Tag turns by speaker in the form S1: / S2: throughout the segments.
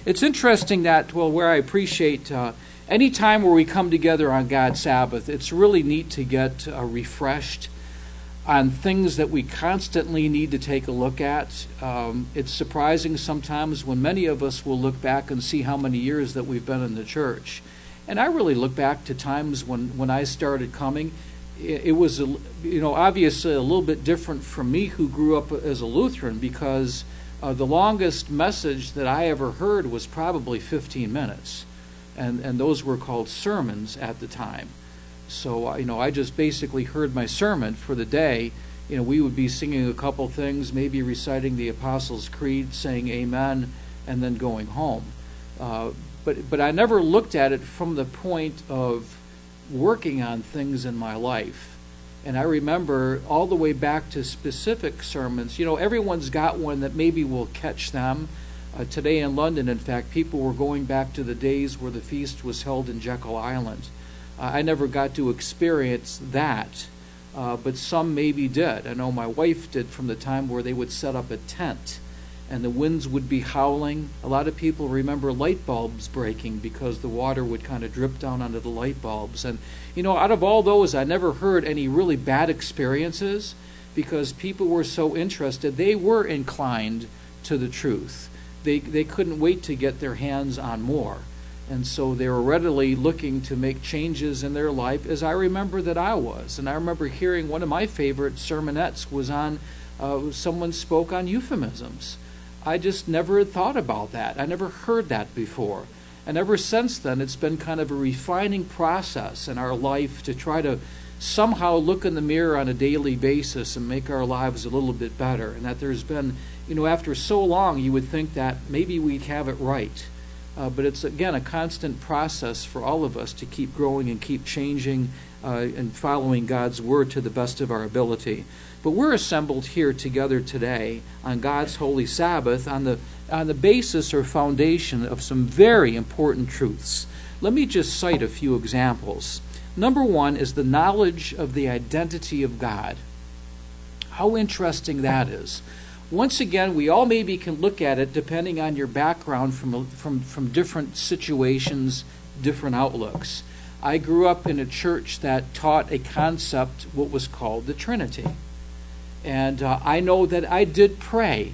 S1: It's interesting that, where I appreciate any time where we come together on God's Sabbath, it's really neat to get refreshed on things that we constantly need to take a look at. It's surprising sometimes when many of us will look back and see how many years that we've been in the church. And I really look back to times when I started coming. It was, obviously a little bit different from me who grew up as a Lutheran, because the longest message that I ever heard was probably 15 minutes. And those were called sermons at the time. So, I just basically heard my sermon for the day. We would be singing a couple things, maybe reciting the Apostles' Creed, saying amen, and then going home. But I never looked at it from the point of working on things in my life. And I remember all the way back to specific sermons. Everyone's got one that maybe will catch them. Today in London, in fact, people were going back to the days where the feast was held in Jekyll Island. I never got to experience that, but some maybe did. I know my wife did, from the time where they would set up a tent and the winds would be howling. A lot of people remember light bulbs breaking because the water would kind of drip down onto the light bulbs. And, out of all those, I never heard any really bad experiences, because people were so interested. They were inclined to the truth. They couldn't wait to get their hands on more. And so they were readily looking to make changes in their life, as I remember that I was. And I remember hearing one of my favorite sermonettes was on, someone spoke on euphemisms. I just never had thought about that. I never heard that before. And ever since then, it's been kind of a refining process in our life to try to somehow look in the mirror on a daily basis and make our lives a little bit better. And that there's been, after so long, you would think that maybe we'd have it right. But it's, again, a constant process for all of us to keep growing and keep changing and following God's Word to the best of our ability. But we're assembled here together today on God's holy Sabbath on the basis or foundation of some very important truths. Let me just cite a few examples. Number one is the knowledge of the identity of God. How interesting that is. Once again, we all maybe can look at it depending on your background from different situations, different outlooks. I grew up in a church that taught a concept, what was called the Trinity. And I know that I did pray.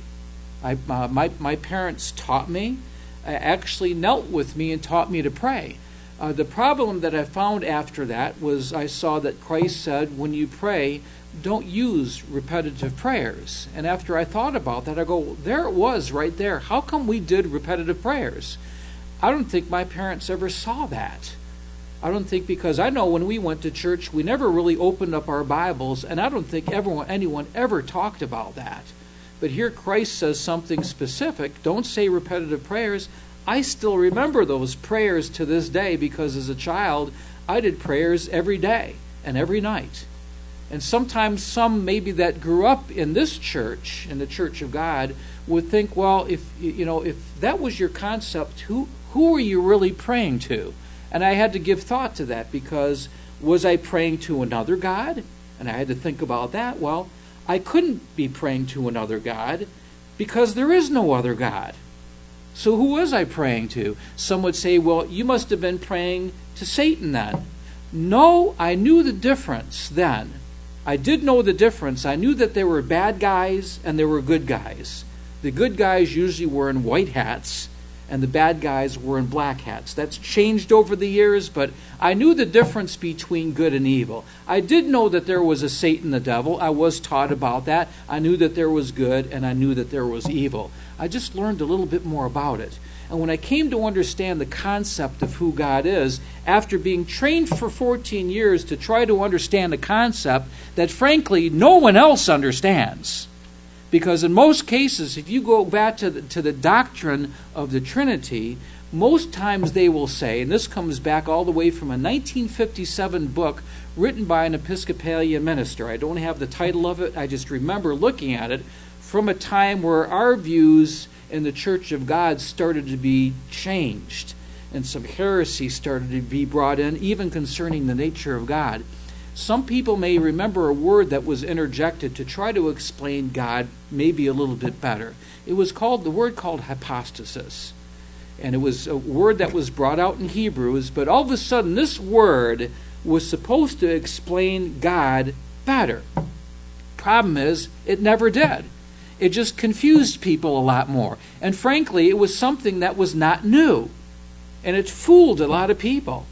S1: My parents taught me, actually knelt with me and taught me to pray. The problem that I found after that was I saw that Christ said, when you pray, don't use repetitive prayers. And after I thought about that, I go, there it was right there. How come we did repetitive prayers? I don't think my parents ever saw that. I don't think, because I know when we went to church, we never really opened up our Bibles, and I don't think anyone ever talked about that. But here Christ says something specific. Don't say repetitive prayers. I still remember those prayers to this day, because as a child, I did prayers every day and every night. And sometimes some maybe that grew up in this church, in the Church of God, would think, well, if that was your concept, who are you really praying to? And I had to give thought to that, because was I praying to another God? And I had to think about that. Well, I couldn't be praying to another God because there is no other God. So who was I praying to? Some would say, well, you must have been praying to Satan then. No, I knew the difference then. I did know the difference. I knew that there were bad guys and there were good guys. The good guys usually were in white hats, and the bad guys were in black hats. That's changed over the years, but I knew the difference between good and evil. I did know that there was a Satan, the devil. I was taught about that. I knew that there was good, and I knew that there was evil. I just learned a little bit more about it. And when I came to understand the concept of who God is, after being trained for 14 years to try to understand a concept that, frankly, no one else understands. Because in most cases, if you go back to the doctrine of the Trinity, most times they will say, and this comes back all the way from a 1957 book written by an Episcopalian minister. I don't have the title of it. I just remember looking at it from a time where our views in the Church of God started to be changed, and some heresy started to be brought in, even concerning the nature of God. Some people may remember a word that was interjected to try to explain God maybe a little bit better. It was the word called hypostasis. And it was a word that was brought out in Hebrews, but all of a sudden this word was supposed to explain God better. Problem is, it never did. It just confused people a lot more. And frankly, it was something that was not new. And it fooled a lot of people.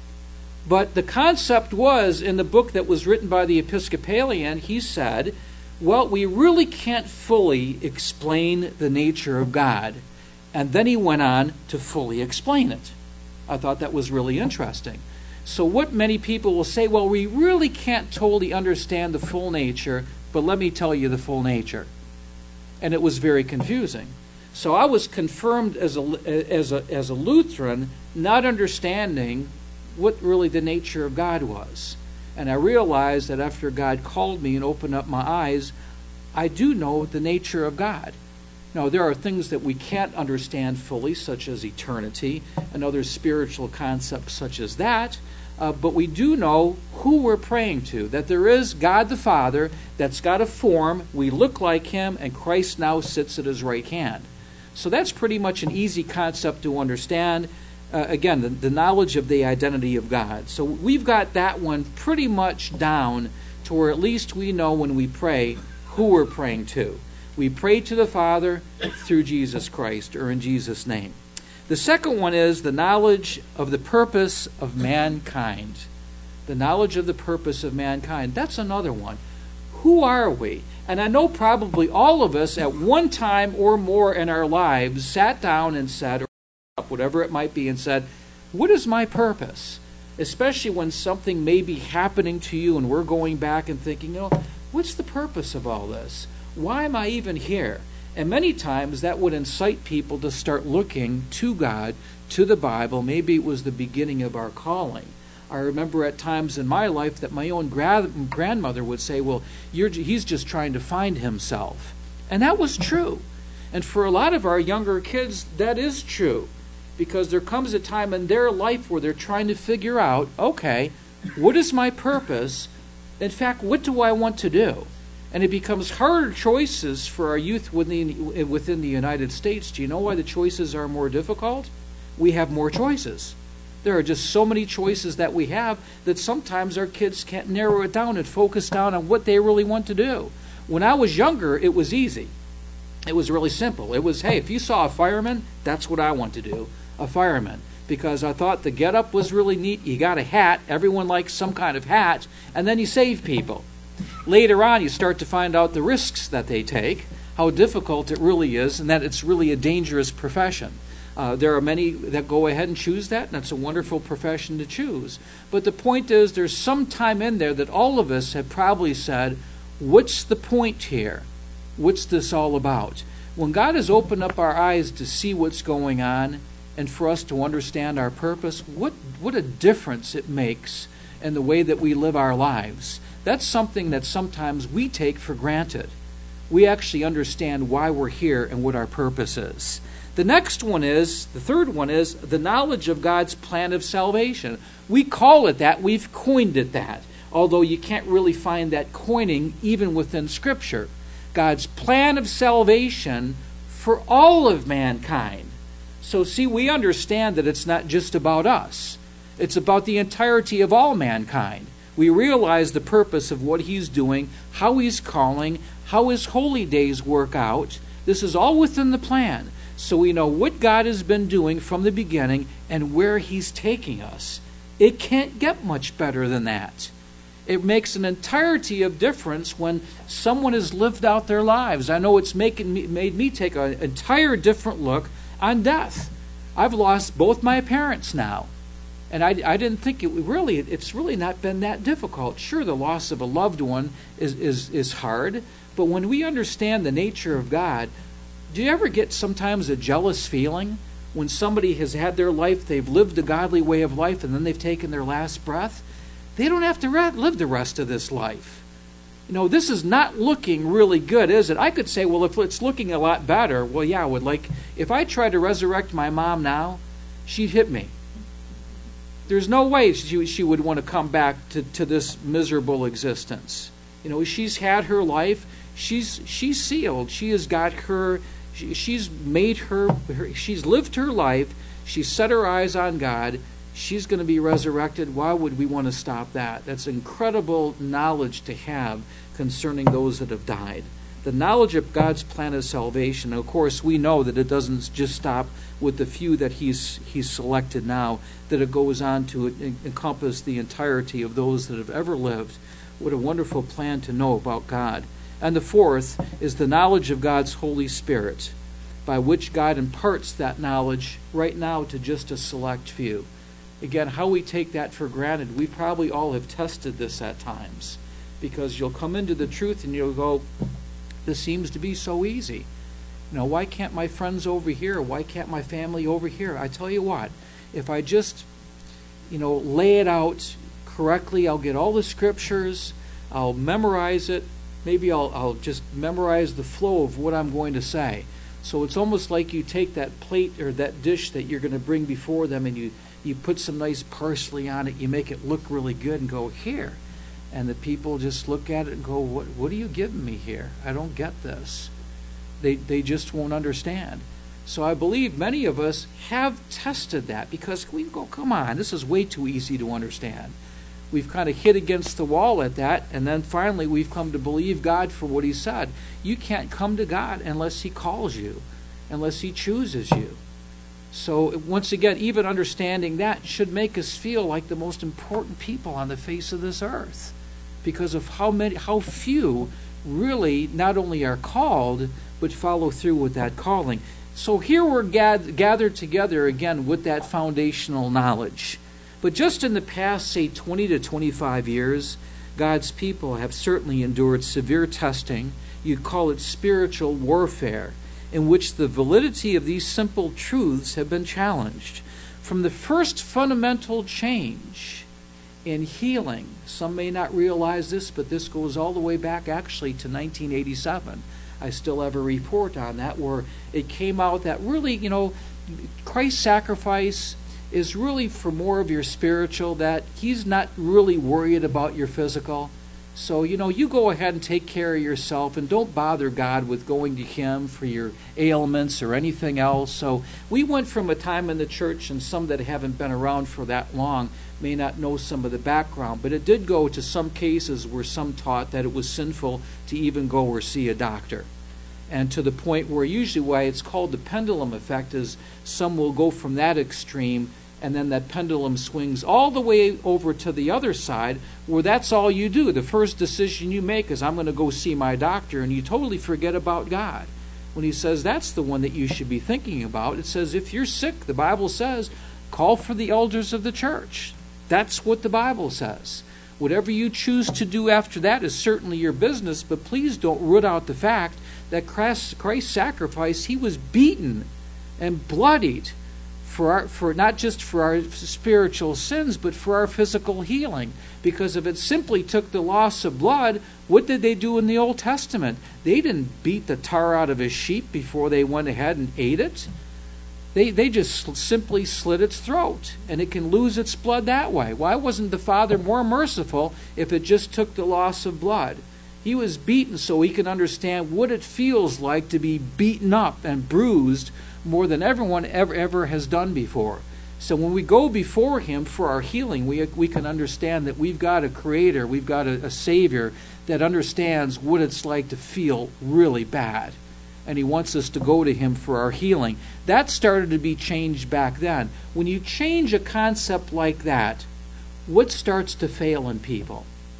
S1: But the concept was, in the book that was written by the Episcopalian, he said, well, we really can't fully explain the nature of God. And then he went on to fully explain it. I thought that was really interesting. So what many people will say, well, we really can't totally understand the full nature, but let me tell you the full nature. And it was very confusing. So I was confirmed as a Lutheran, not understanding what really the nature of God was. And I realized that after God called me and opened up my eyes, I do know the nature of God. Now, there are things that we can't understand fully, such as eternity, and other spiritual concepts such as that, but we do know who we're praying to, that there is God the Father that's got a form, we look like Him, and Christ now sits at His right hand. So that's pretty much an easy concept to understand. Again, the knowledge of the identity of God. So we've got that one pretty much down to where at least we know when we pray who we're praying to. We pray to the Father through Jesus Christ, or in Jesus' name. The second one is the knowledge of the purpose of mankind. The knowledge of the purpose of mankind. That's another one. Who are we? And I know probably all of us at one time or more in our lives sat down and said, or whatever it might be, and said, what is my purpose? Especially when something may be happening to you and we're going back and thinking, what's the purpose of all this? Why am I even here? And many times that would incite people to start looking to God, to the Bible. Maybe it was the beginning of our calling. I remember at times in my life that my own grandmother would say, well, he's just trying to find himself. And that was true. And for a lot of our younger kids, that is true. Because there comes a time in their life where they're trying to figure out, okay, what is my purpose? In fact, what do I want to do? And it becomes harder choices for our youth within the United States. Do you know why the choices are more difficult? We have more choices. There are just so many choices that we have that sometimes our kids can't narrow it down and focus down on what they really want to do. When I was younger, it was easy. It was really simple. It was, hey, if you saw a fireman, that's what I want to do, a fireman. Because I thought the get-up was really neat. You got a hat. Everyone likes some kind of hat. And then you save people. Later on, you start to find out the risks that they take, how difficult it really is, and that it's really a dangerous profession. There are many that go ahead and choose that, and it's a wonderful profession to choose. But the point is, there's some time in there that all of us have probably said, what's the point here? What's this all about? When God has opened up our eyes to see what's going on and for us to understand our purpose, what a difference it makes in the way that we live our lives. That's something that sometimes we take for granted. We actually understand why we're here and what our purpose is. The third one is the knowledge of God's plan of salvation. We call it that, we've coined it that, although you can't really find that coining even within Scripture. God's plan of salvation for all of mankind. So see, we understand that it's not just about us. It's about the entirety of all mankind. We realize the purpose of what He's doing, how He's calling, how His holy days work out. This is all within the plan. So we know what God has been doing from the beginning and where He's taking us. It can't get much better than that. It makes an entirety of difference when someone has lived out their lives. I know it's made me take an entire different look on death. I've lost both my parents now. And I didn't think it's really not been that difficult. Sure, the loss of a loved one is hard, but when we understand the nature of God, do you ever get sometimes a jealous feeling when somebody has had their life, they've lived a godly way of life, and then they've taken their last breath? They don't have to live the rest of this life. This is not looking really good, is it? I could say, well, if it's looking a lot better, well, yeah, I would like, if I tried to resurrect my mom now, she'd hit me. There's no way she would want to come back to this miserable existence. She's had her life. She's sealed. She has got her She's lived her life. She's set her eyes on God. She's going to be resurrected. Why would we want to stop that? That's incredible knowledge to have concerning those that have died. The knowledge of God's plan of salvation. Of course, we know that it doesn't just stop with the few that He's selected now, that it goes on to encompass the entirety of those that have ever lived. What a wonderful plan to know about God. And the fourth is the knowledge of God's Holy Spirit, by which God imparts that knowledge right now to just a select few. Again, how we take that for granted, we probably all have tested this at times, because you'll come into the truth and you'll go, this seems to be so easy. Why can't my friends over here? Why can't my family over here? I tell you what, if I just, lay it out correctly, I'll get all the scriptures, I'll memorize it, maybe I'll just memorize the flow of what I'm going to say. So it's almost like you take that plate or that dish that you're going to bring before them and you put some nice parsley on it, you make it look really good and go, here. And the people just look at it and go, what are you giving me here? I don't get this. They just won't understand. So I believe many of us have tested that, because we go, come on, this is way too easy to understand. We've kind of hit against the wall at that, and then finally we've come to believe God for what He said. You can't come to God unless He calls you, unless He chooses you. So once again, even understanding that should make us feel like the most important people on the face of this earth, because of how few really not only are called, but follow through with that calling. So here we're gathered together again with that foundational knowledge. But just in the past, say, 20 to 25 years, God's people have certainly endured severe testing. You'd call it spiritual warfare, in which the validity of these simple truths have been challenged. From the first fundamental change in healing, some may not realize this, but this goes all the way back actually to 1987. I still have a report on that where it came out that really, Christ's sacrifice is really for more of your spiritual, that He's not really worried about your physical. So, you go ahead and take care of yourself and don't bother God with going to Him for your ailments or anything else. So we went from a time in the church, and some that haven't been around for that long may not know some of the background, but it did go to some cases where some taught that it was sinful to even go or see a doctor. And to the point where usually why it's called the pendulum effect is some will go from that extreme, and then that pendulum swings all the way over to the other side, where that's all you do. The first decision you make is, I'm going to go see my doctor, and you totally forget about God. When He says that's the one that you should be thinking about, it says if you're sick, the Bible says, call for the elders of the church. That's what the Bible says. Whatever you choose to do after that is certainly your business, but please don't root out the fact that Christ's sacrifice, He was beaten and bloodied for not just for our spiritual sins, but for our physical healing. Because if it simply took the loss of blood, what did they do in the Old Testament? They didn't beat the tar out of a sheep before they went ahead and ate it. They just simply slit its throat, and it can lose its blood that way. Why wasn't the Father more merciful if it just took the loss of blood? He was beaten so He could understand what it feels like to be beaten up and bruised more than everyone ever has done before. So when we go before Him for our healing, we can understand that we've got a Creator, we've got a Savior that understands what it's like to feel really bad. And He wants us to go to Him for our healing. That started to be changed back then. When you change a concept like that, what starts to fail in people?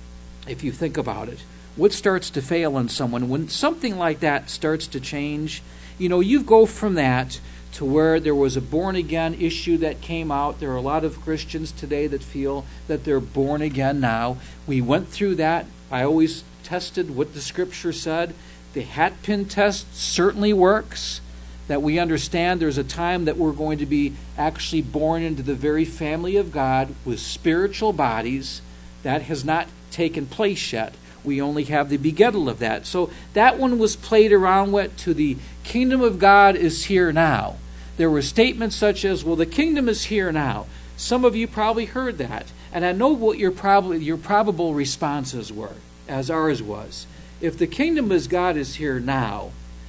S1: If you think about it, what starts to fail in someone? When something like that starts to change, you go from that to where there was a born-again issue that came out. There are a lot of Christians today that feel that they're born again now. We went through that. I always tested what the Scripture said. The hat pin test certainly works, that we understand there's a time that we're going to be actually born into the very family of God with spiritual bodies. That has not taken place yet. We only have the begettal of that. So that one was played around with to the kingdom of God is here now. There were statements such as, well, the kingdom is here now. Some of you probably heard that. And I know what your probable responses were, as ours was. If the kingdom of God is here now,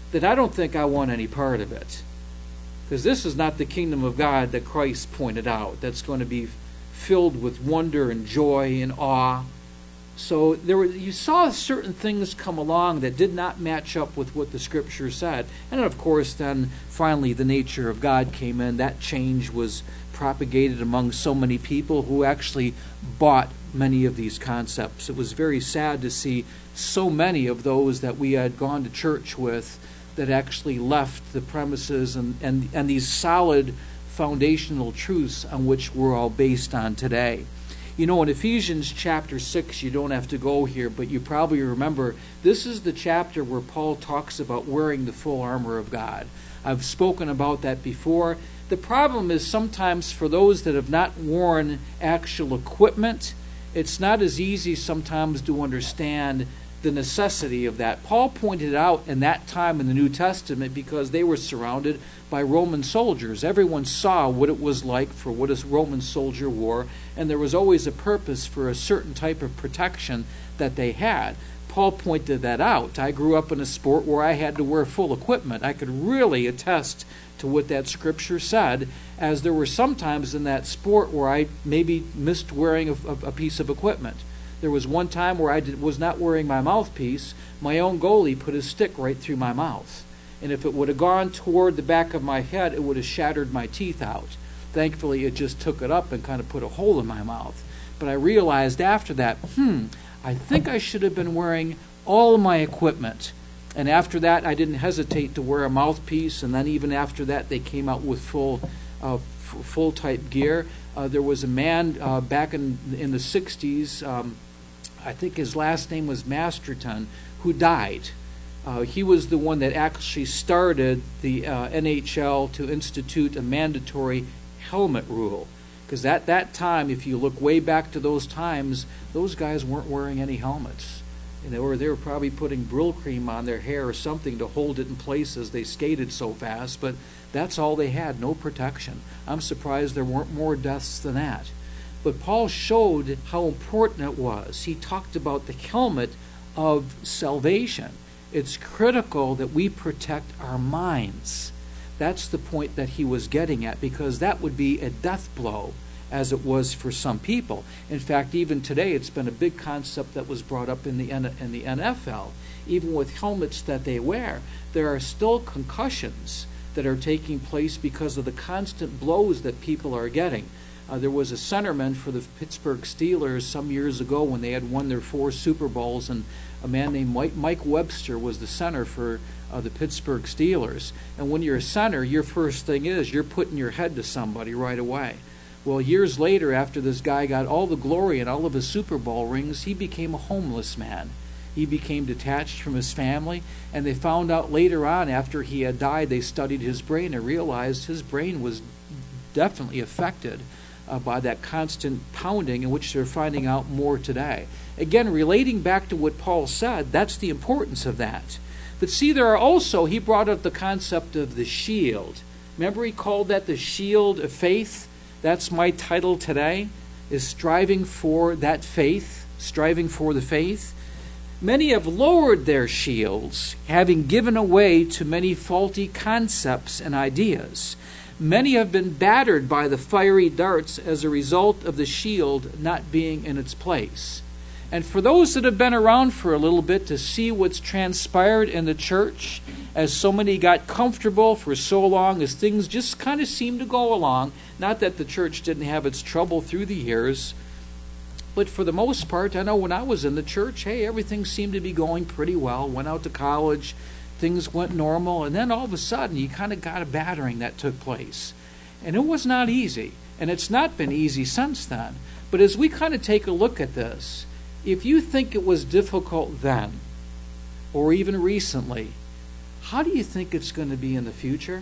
S1: then I don't think I want any part of it. Because this is not the kingdom of God that Christ pointed out, that's going to be filled with wonder and joy and awe. So you saw certain things come along that did not match up with what the Scripture said. And of course, then finally the nature of God came in. That change was propagated among so many people who actually bought many of these concepts. It was very sad to see so many of those that we had gone to church with that actually left the premises and these solid foundational truths on which we're all based on today. You know, in Ephesians chapter 6, you don't have to go here, but you probably remember this is the chapter where Paul talks about wearing the full armor of God. I've spoken about that before. The problem is sometimes for those that have not worn actual equipment, it's not as easy sometimes to understand the necessity of that. Paul pointed out in that time in the New Testament because they were surrounded by Roman soldiers. Everyone saw what it was like for what a Roman soldier wore, and there was always a purpose for a certain type of protection that they had. Paul pointed that out. I grew up in a sport where I had to wear full equipment. I could really attest to what that scripture said, as there were some times in that sport where I maybe missed wearing a piece of equipment. There was one time where I was not wearing my mouthpiece. My own goalie put his stick right through my mouth. And if it would have gone toward the back of my head, it would have shattered my teeth out. Thankfully, it just took it up and kind of put a hole in my mouth. But I realized after that, I think I should have been wearing all of my equipment. And after that, I didn't hesitate to wear a mouthpiece. And then even after that, they came out with full type gear. There was a man back in the 60s, I think his last name was Masterton, who died. He was the one that actually started the NHL to institute a mandatory helmet rule. Because at that time, if you look way back to those times, those guys weren't wearing any helmets. And they were probably putting Brill cream on their hair or something to hold it in place as they skated so fast. But that's all they had, no protection. I'm surprised there weren't more deaths than that. But Paul showed how important it was. He talked about the helmet of salvation. It's critical that we protect our minds. That's the point that he was getting at, because that would be a death blow, as it was for some people. In fact, even today, it's been a big concept that was brought up in the NFL. Even with helmets that they wear, there are still concussions that are taking place because of the constant blows that people are getting. There was a centerman for the Pittsburgh Steelers some years ago when they had won their 4 Super Bowls, and a man named Mike Webster was the center for the Pittsburgh Steelers. And when you're a center, your first thing is you're putting your head to somebody right away. Well, years later, after this guy got all the glory and all of his Super Bowl rings, he became a homeless man. He became detached from his family, and they found out later on, after he had died, they studied his brain and realized his brain was definitely affected by that constant pounding, in which they're finding out more today. Again, relating back to what Paul said, that's the importance of that. But see, there are also, he brought up the concept of the shield. Remember, he called that the shield of faith? That's my title today, is striving for that faith, striving for the faith. Many have lowered their shields, having given away to many faulty concepts and ideas. Many have been battered by the fiery darts as a result of the shield not being in its place. And for those that have been around for a little bit to see what's transpired in the church, as so many got comfortable for so long, as things just kind of seemed to go along, not that the church didn't have its trouble through the years, but for the most part, I know when I was in the church, everything seemed to be going pretty well. Went out to college, things went normal, and then all of a sudden you kind of got a battering that took place. And it was not easy, and it's not been easy since then. But as we kind of take a look at this, if you think it was difficult then, or even recently, how do you think it's going to be in the future?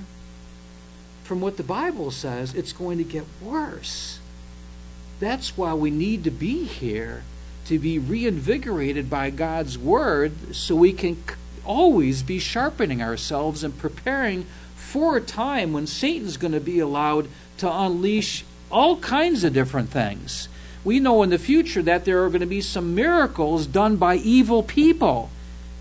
S1: From what the Bible says, it's going to get worse. That's why we need to be here, to be reinvigorated by God's Word, so we can always be sharpening ourselves and preparing for a time when Satan's going to be allowed to unleash all kinds of different things. We know in the future that there are going to be some miracles done by evil people.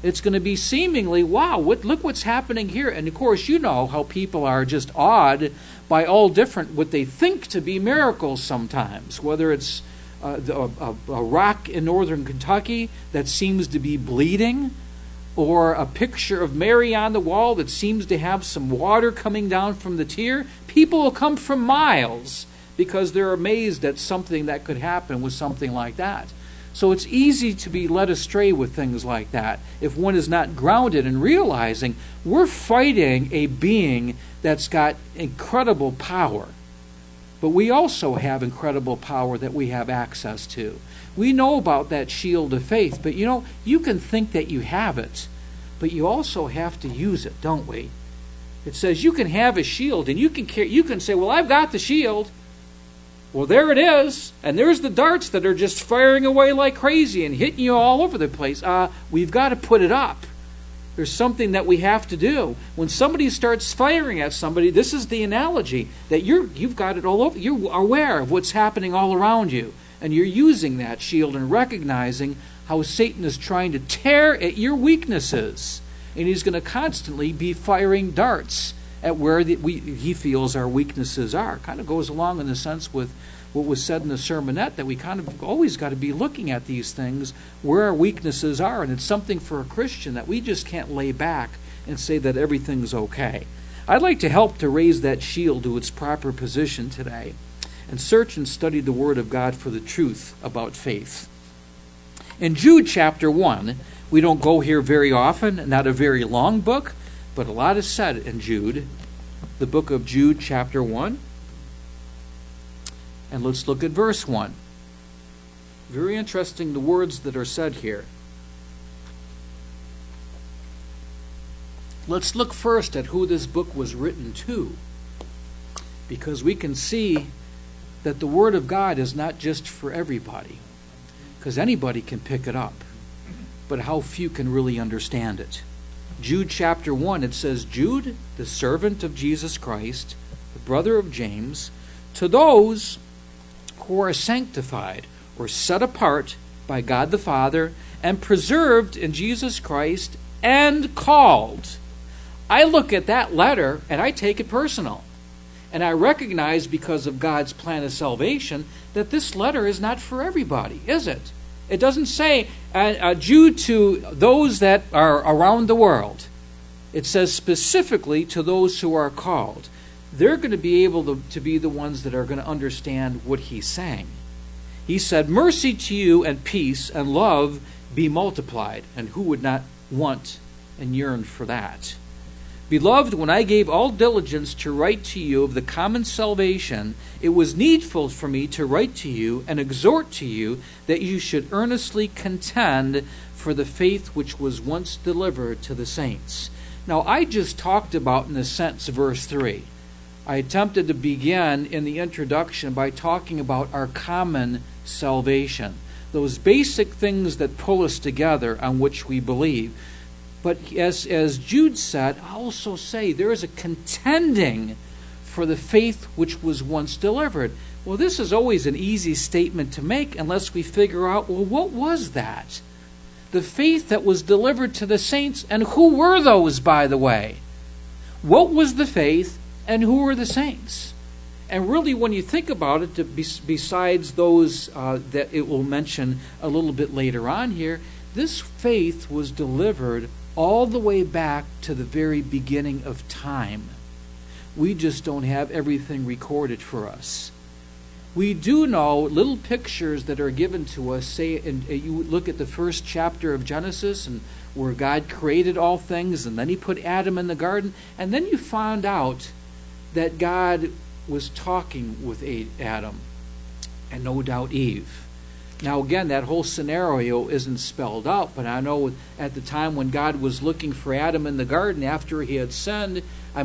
S1: It's going to be seemingly, wow, look what's happening here. And of course, you know how people are just awed by all different, what they think to be miracles sometimes, whether it's a rock in northern Kentucky that seems to be bleeding, or a picture of Mary on the wall that seems to have some water coming down from the tear. People will come from miles because they're amazed at something that could happen with something like that. So it's easy to be led astray with things like that if one is not grounded in realizing we're fighting a being that's got incredible power. But we also have incredible power that we have access to. We know about that shield of faith, but you can think that you have it, but you also have to use it, don't we? It says you can have a shield and you can say, well, I've got the shield. Well, there it is, and there's the darts that are just firing away like crazy and hitting you all over the place. We've got to put it up. There's something that we have to do. When somebody starts firing at somebody, this is the analogy, that you've got it all over. You're aware of what's happening all around you, and you're using that shield and recognizing how Satan is trying to tear at your weaknesses, and he's going to constantly be firing darts at where he feels our weaknesses are. Kind of goes along in the sense with what was said in the sermonette, that we kind of always got to be looking at these things, where our weaknesses are, and it's something for a Christian that we just can't lay back and say that everything's okay. I'd like to help to raise that shield to its proper position today and search and study the Word of God for the truth about faith. In Jude chapter 1, we don't go here very often, not a very long book, but a lot is said in Jude, the book of Jude chapter 1. And let's look at verse 1. Very interesting, the words that are said here. Let's look first at who this book was written to, because we can see that the Word of God is not just for everybody, because anybody can pick it up, but how few can really understand it. Jude chapter 1, it says, Jude, the servant of Jesus Christ, the brother of James, to those who are sanctified or set apart by God the Father and preserved in Jesus Christ and called. I look at that letter and I take it personal. And I recognize, because of God's plan of salvation, that this letter is not for everybody, is it? It doesn't say Jude to those that are around the world. It says specifically to those who are called. They're going to be able to be the ones that are going to understand what he's saying. He said, mercy to you and peace and love be multiplied. And who would not want and yearn for that? Beloved, when I gave all diligence to write to you of the common salvation, it was needful for me to write to you and exhort to you that you should earnestly contend for the faith which was once delivered to the saints. Now, I just talked about, in a sense, verse 3. I attempted to begin in the introduction by talking about our common salvation, those basic things that pull us together on which we believe. But as Jude said, I also say there is a contending for the faith which was once delivered. Well, this is always an easy statement to make unless we figure out, well, what was that? The faith that was delivered to the saints, and who were those, by the way? What was the faith, and who were the saints? And really, when you think about it, besides those that it will mention a little bit later on here, this faith was delivered all the way back to the very beginning of time. We just don't have everything recorded for us. We do know little pictures that are given to us. Say, and you look at the first chapter of Genesis, and where God created all things, and then he put Adam in the garden, and then you found out that God was talking with Adam, and no doubt Eve. Now again, that whole scenario isn't spelled out, but I know at the time when God was looking for Adam in the garden after he had sinned,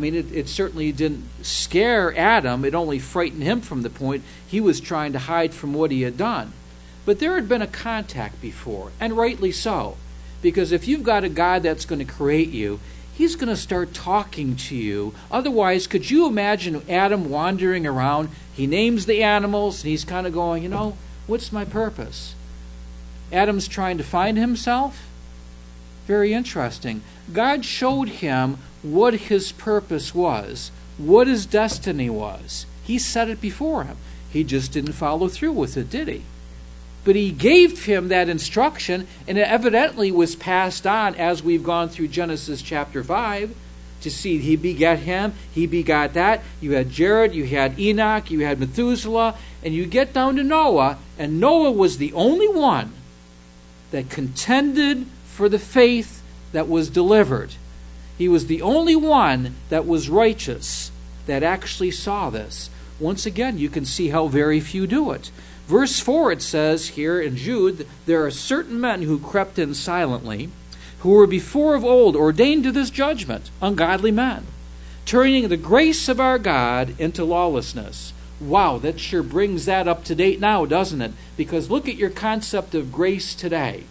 S1: it certainly didn't scare Adam. It only frightened him from the point he was trying to hide from what he had done. But there had been a contact before, and rightly so, because if you've got a God that's going to create you, he's going to start talking to you. Otherwise, could you imagine Adam wandering around? He names the animals, and he's kind of going, what's my purpose? Adam's trying to find himself. Very interesting. God showed him what his purpose was, what his destiny was. He set it before him. He just didn't follow through with it, did he? But he gave him that instruction, and it evidently was passed on as we've gone through Genesis chapter 5 to see he begat him, he begot that. You had Jared, you had Enoch, you had Methuselah, and you get down to Noah, and Noah was the only one that contended for the faith that was delivered. He was the only one that was righteous that actually saw this. Once again, you can see how very few do it. Verse 4, it says here in Jude, there are certain men who crept in silently, who were before of old ordained to this judgment, ungodly men, turning the grace of our God into lawlessness. Wow, that sure brings that up to date now, doesn't it? Because look at your concept of grace today.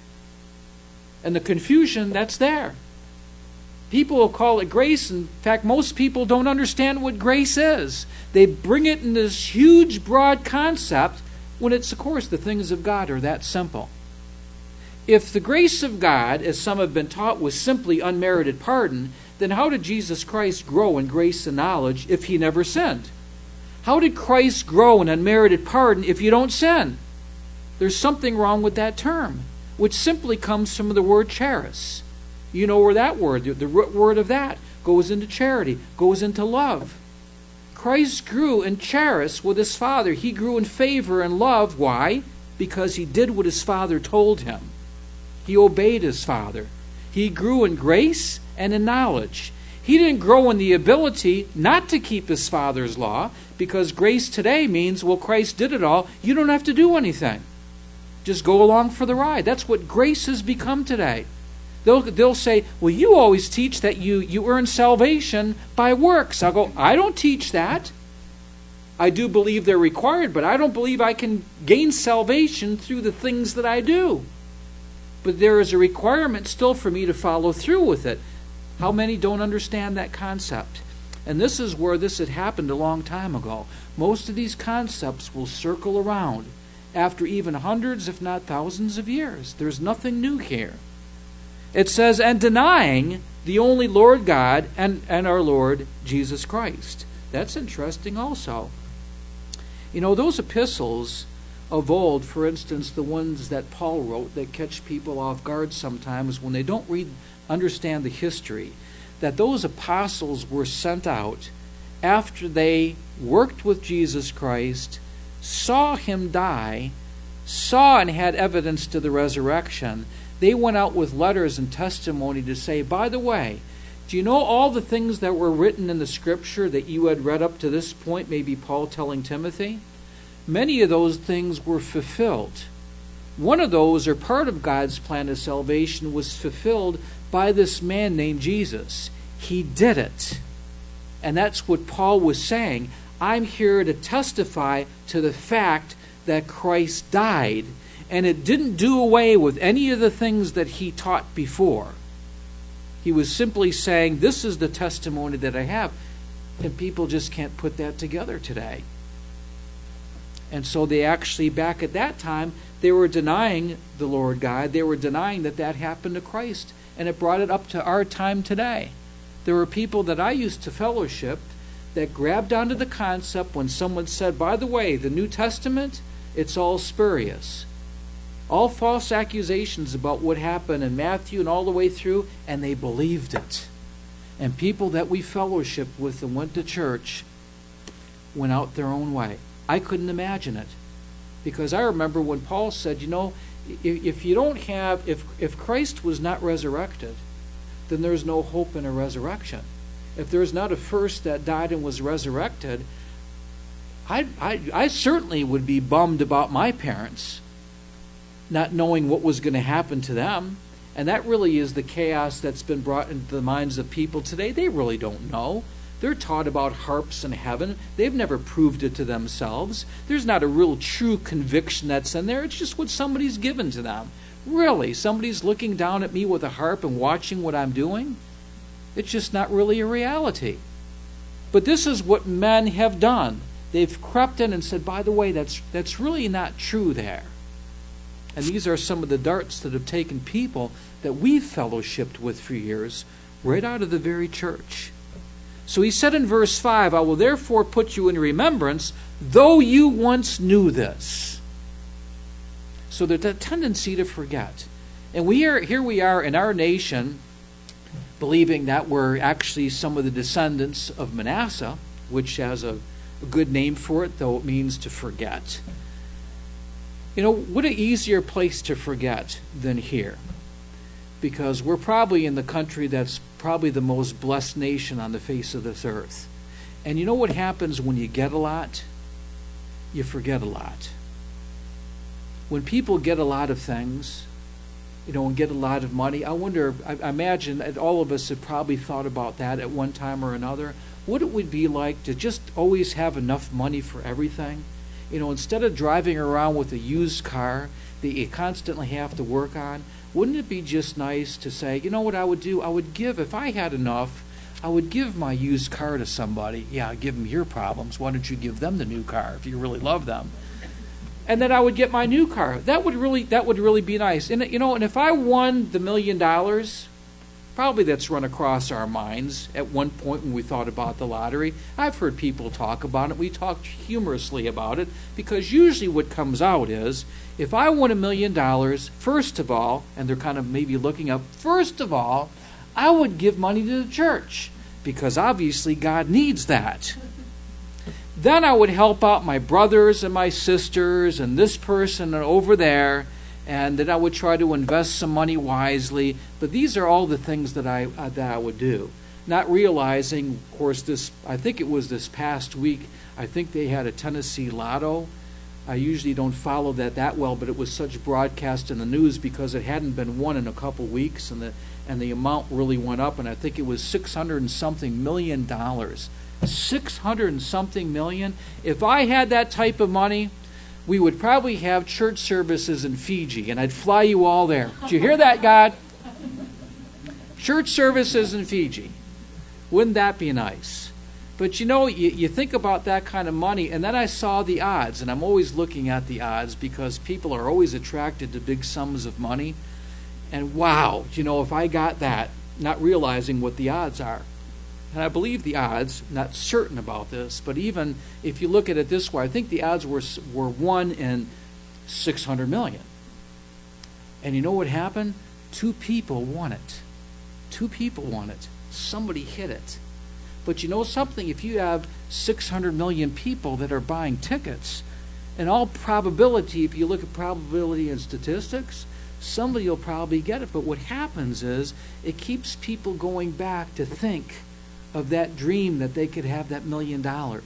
S1: And the confusion that's there. People will call it grace. In fact, most people don't understand what grace is. They bring it in this huge, broad concept when it's, of course, the things of God are that simple. If the grace of God, as some have been taught, was simply unmerited pardon, then how did Jesus Christ grow in grace and knowledge if he never sinned? How did Christ grow in unmerited pardon if you don't sin? There's something wrong with that term, which simply comes from the word charis. You know where that word, the root word of that, goes into charity, goes into love. Christ grew in charis with his Father. He grew in favor and love. Why? Because he did what his Father told him. He obeyed his Father. He grew in grace and in knowledge. He didn't grow in the ability not to keep his Father's law, because grace today means, well, Christ did it all. You don't have to do anything. Just go along for the ride. That's what grace has become today. They'll say, well, you always teach that you earn salvation by works. I'll go, I don't teach that. I do believe they're required, but I don't believe I can gain salvation through the things that I do. But there is a requirement still for me to follow through with it. How many don't understand that concept? And this is where this had happened a long time ago. Most of these concepts will circle around after even hundreds, if not thousands of years. There's nothing new here. It says, and denying the only Lord God and our Lord Jesus Christ. That's interesting also. You know, those epistles of old, for instance, the ones that Paul wrote that catch people off guard sometimes when they don't understand the history, that those apostles were sent out after they worked with Jesus Christ, saw him die, saw and had evidence to the resurrection. They went out with letters and testimony to say, by the way, do you know all the things that were written in the Scripture that you had read up to this point, maybe Paul telling Timothy? Many of those things were fulfilled. One of those, or part of God's plan of salvation, was fulfilled by this man named Jesus. He did it. And that's what Paul was saying. I'm here to testify to the fact that Christ died, and it didn't do away with any of the things that he taught before. He was simply saying, this is the testimony that I have. And people just can't put that together today. And so they actually, back at that time, they were denying the Lord God. They were denying that that happened to Christ. And it brought it up to our time today. There were people that I used to fellowship that grabbed onto the concept when someone said, by the way, the New Testament, it's all spurious. All false accusations about what happened in Matthew and all the way through, and they believed it. And people that we fellowshiped with and went to church went out their own way. I couldn't imagine it. Because I remember when Paul said, you know, if you don't have, if Christ was not resurrected, then there's no hope in a resurrection. If there's not a first that died and was resurrected, I certainly would be bummed about my parents not knowing what was going to happen to them. And that really is the chaos that's been brought into the minds of people today. They really don't know. They're taught about harps in heaven. They've never proved it to themselves. There's not a real true conviction that's in there. It's just what somebody's given to them. Really, somebody's looking down at me with a harp and watching what I'm doing? It's just not really a reality. But this is what men have done. They've crept in and said, by the way, that's really not true there. And these are some of the darts that have taken people that we've fellowshipped with for years right out of the very church. So he said in verse 5, I will therefore put you in remembrance, though you once knew this. So there's a tendency to forget. And here we are in our nation, believing that we're actually some of the descendants of Manasseh, which has a good name for it, though it means to forget. You know, what an easier place to forget than here. Because we're probably in the country that's probably the most blessed nation on the face of this earth. And you know what happens when you get a lot? You forget a lot. When people get a lot of things, and get a lot of money, I imagine that all of us have probably thought about that at one time or another. What it would be like to just always have enough money for everything. Instead of driving around with a used car that you constantly have to work on, wouldn't it be just nice to say, you know what I would do? I would give, if I had enough, I would give my used car to somebody. Yeah, give them your problems. Why don't you give them the new car if you really love them? And then I would get my new car. That would really be nice. And and if I won the $1 million, probably that's run across our minds at one point when we thought about the lottery. I've heard people talk about it. We talked humorously about it because usually what comes out is, if I won $1 million, first of all, and they're kind of maybe looking up, first of all, I would give money to the church because obviously God needs that. Then I would help out my brothers and my sisters and this person over there, and then I would try to invest some money wisely. But these are all the things that I would do. Not realizing, of course, I think it was this past week, I think they had a Tennessee Lotto. I usually don't follow that well, but it was such broadcast in the news because it hadn't been won in a couple weeks, and the amount really went up, and I think it was $600 and something million. $600 and something million. If I had that type of money, we would probably have church services in Fiji, and I'd fly you all there. Did you hear that, God? Church services in Fiji. Wouldn't that be nice? But you think about that kind of money, and then I saw the odds, and I'm always looking at the odds because people are always attracted to big sums of money. And wow, if I got that, not realizing what the odds are. And I believe the odds, not certain about this, but even if you look at it this way, I think the odds were 1 in 600 million. And you know what happened? 2 people won it. 2 people won it. Somebody hit it. But you know something? If you have 600 million people that are buying tickets, in all probability, if you look at probability and statistics, somebody will probably get it. But what happens is it keeps people going back to think of that dream that they could have that $1 million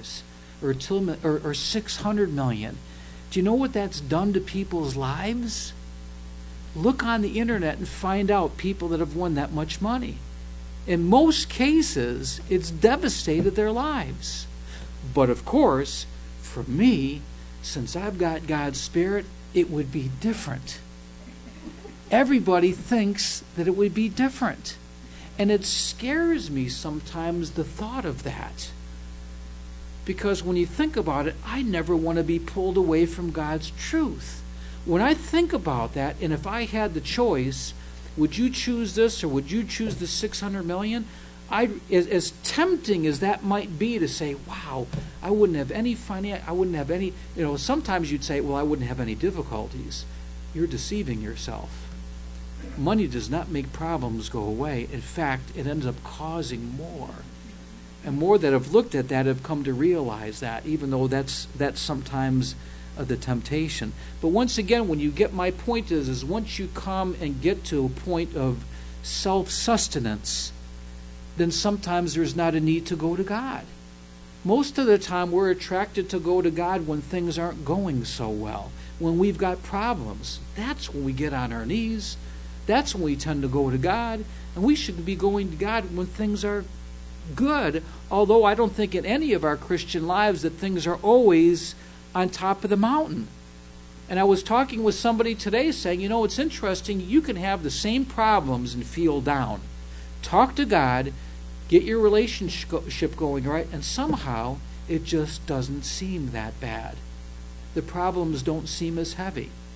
S1: or 600 million. Do you know what that's done to people's lives? Look on the internet and find out people that have won that much money. In most cases, it's devastated their lives. But of course, for me, since I've got God's Spirit, it would be different. Everybody thinks that it would be different. And it scares me sometimes, the thought of that. Because when you think about it, I never want to be pulled away from God's truth. When I think about that, and if I had the choice, would you choose this or would you choose the 600 million? As tempting as that might be to say, wow, I wouldn't have any sometimes you'd say, well, I wouldn't have any difficulties. You're deceiving yourself. Money does not make problems go away. In fact, it ends up causing more. And more that have looked at that have come to realize that, even though that's sometimes the temptation. But once again, when you get my point is once you come and get to a point of self-sustenance, then sometimes there's not a need to go to God. Most of the time we're attracted to go to God when things aren't going so well. When we've got problems, that's when we get on our knees. That's when we tend to go to God. And we should be going to God when things are good, although I don't think in any of our Christian lives that things are always on top of the mountain. And I was talking with somebody today saying, it's interesting, you can have the same problems and feel down. Talk to God, get your relationship going right, and somehow it just doesn't seem that bad. The problems don't seem as heavy.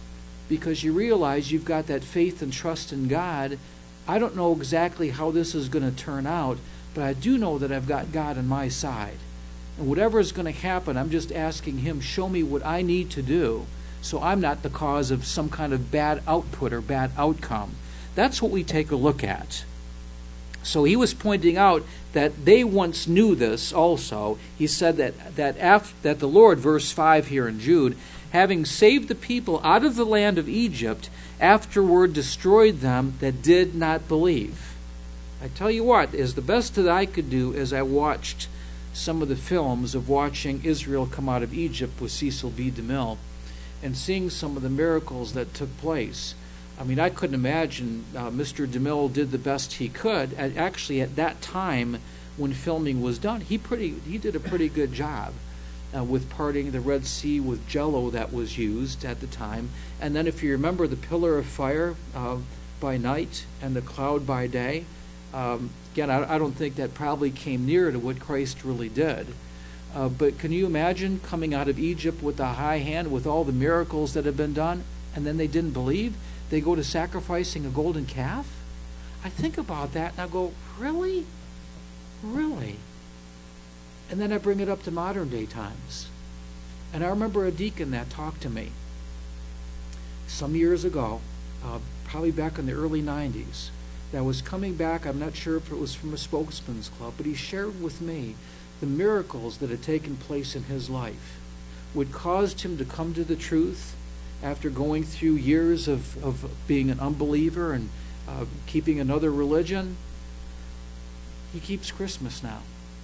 S1: because you realize you've got that faith and trust in God. I don't know exactly how this is going to turn out, but I do know that I've got God on my side. And whatever is going to happen, I'm just asking Him, show me what I need to do so I'm not the cause of some kind of bad output or bad outcome. That's what we take a look at. So he was pointing out that they once knew this also. He said that the Lord, verse 5 here in Jude, having saved the people out of the land of Egypt, afterward destroyed them that did not believe. I tell you what, is the best that I could do as I watched some of the films of watching Israel come out of Egypt with Cecil B. DeMille and seeing some of the miracles that took place. I mean, I couldn't imagine Mr. DeMille did the best he could. Actually, at that time when filming was done, he did a pretty good job with parting the Red Sea with Jell-O that was used at the time. And then if you remember the pillar of fire by night and the cloud by day, again, I don't think that probably came near to what Christ really did. But can you imagine coming out of Egypt with a high hand with all the miracles that have been done, and then they didn't believe? They go to sacrificing a golden calf? I think about that and I go, really? Really? And then I bring it up to modern day times. And I remember a deacon that talked to me some years ago, probably back in the early 90s, that was coming back. I'm not sure if it was from a spokesman's club, but he shared with me the miracles that had taken place in his life, what caused him to come to the truth after going through years of being an unbeliever and keeping another religion. He keeps Christmas now.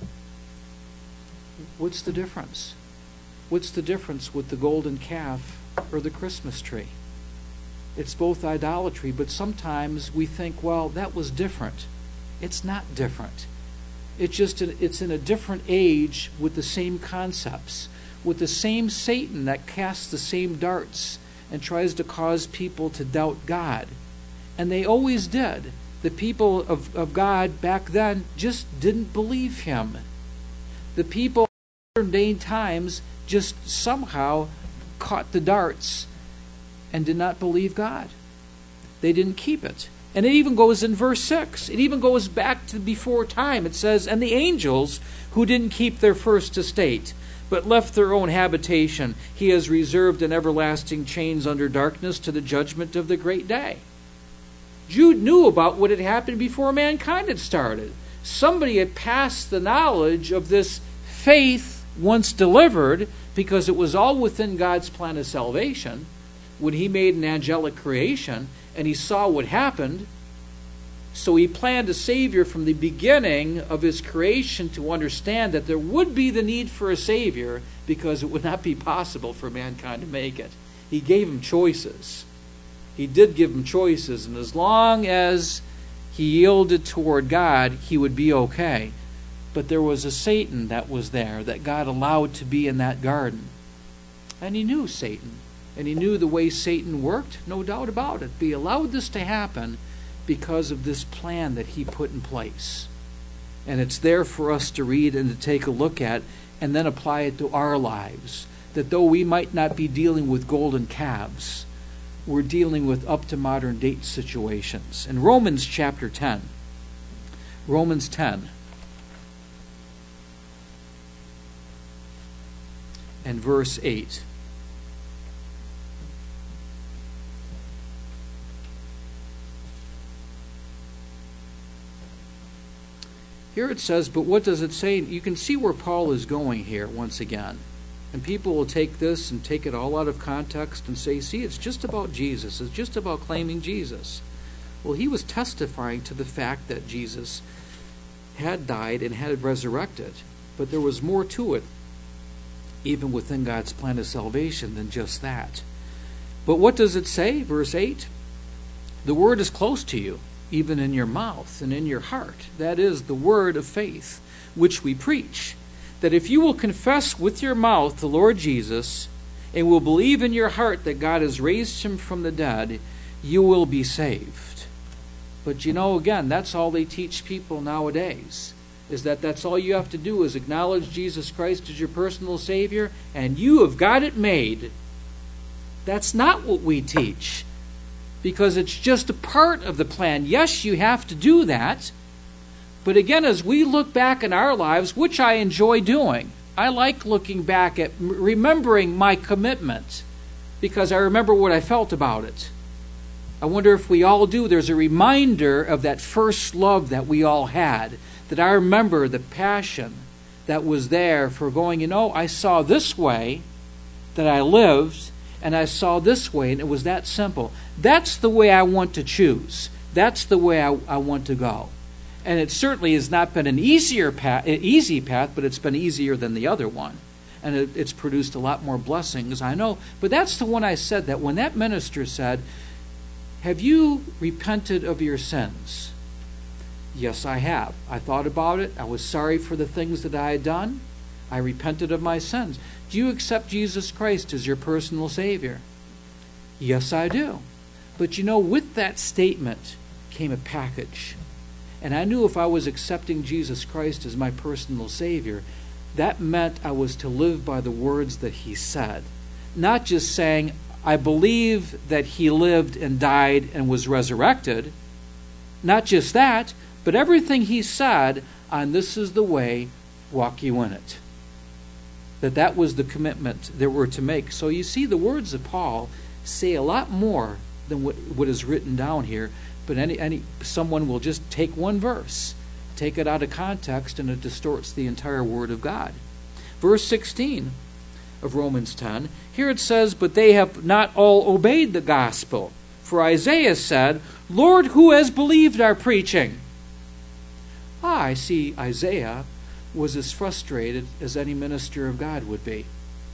S1: What's the difference? What's the difference with the golden calf or the Christmas tree? It's both idolatry, but sometimes we think, well, that was different. It's not different. It's in a different age with the same concepts, with the same Satan that casts the same darts and tries to cause people to doubt God. And they always did. The people of God back then just didn't believe Him. The people in modern day times just somehow caught the darts and did not believe God. They didn't keep it. And it even goes in verse 6. It even goes back to before time. It says, and the angels who didn't keep their first estate, but left their own habitation, He has reserved in everlasting chains under darkness to the judgment of the great day. Jude knew about what had happened before mankind had started. Somebody had passed the knowledge of this faith once delivered, because it was all within God's plan of salvation. When He made an angelic creation and He saw what happened, so He planned a Savior from the beginning of His creation to understand that there would be the need for a Savior because it would not be possible for mankind to make it. He gave them choices. He did give them choices, and as long as he yielded toward God, he would be okay. But there was a Satan that was there that God allowed to be in that garden. And He knew Satan. And He knew the way Satan worked, no doubt about it. But He allowed this to happen because of this plan that He put in place. And it's there for us to read and to take a look at and then apply it to our lives. That though we might not be dealing with golden calves, we're dealing with up-to-modern date situations. In Romans chapter 10, Romans 10, and verse 8. Here it says, but what does it say? You can see where Paul is going here once again. And people will take this and take it all out of context and say, see, it's just about Jesus. It's just about claiming Jesus. Well, he was testifying to the fact that Jesus had died and had resurrected. But there was more to it, even within God's plan of salvation, than just that. But what does it say? Verse 8, the word is close to you, even in your mouth and in your heart. That is the word of faith, which we preach. That if you will confess with your mouth the Lord Jesus, and will believe in your heart that God has raised Him from the dead, you will be saved. But again, that's all they teach people nowadays, is that that's all you have to do is acknowledge Jesus Christ as your personal Savior, and you have got it made. That's not what we teach, because it's just a part of the plan. Yes, you have to do that. But again, as we look back in our lives, which I enjoy doing, I like looking back at remembering my commitment because I remember what I felt about it. I wonder if we all do. There's a reminder of that first love that we all had, that I remember the passion that was there for going, I saw this way that I lived, and I saw this way, and it was that simple. That's the way I want to choose. That's the way I want to go. And it certainly has not been an easy path, but it's been easier than the other one. And it's produced a lot more blessings, I know. But that's the one I said, that when that minister said, have you repented of your sins? Yes, I have. I thought about it. I was sorry for the things that I had done. I repented of my sins. Do you accept Jesus Christ as your personal Savior? Yes, I do. But with that statement came a package. And I knew if I was accepting Jesus Christ as my personal Savior, that meant I was to live by the words that He said. Not just saying, I believe that He lived and died and was resurrected. Not just that, but everything He said on this is the way, walk you in it. That was the commitment that we're to make. So you see, the words of Paul say a lot more than what is written down here. But someone will just take one verse, take it out of context, and it distorts the entire Word of God. Verse 16 of Romans 10, here it says, but they have not all obeyed the gospel. For Isaiah said, Lord, who has believed our preaching? I see Isaiah was as frustrated as any minister of God would be.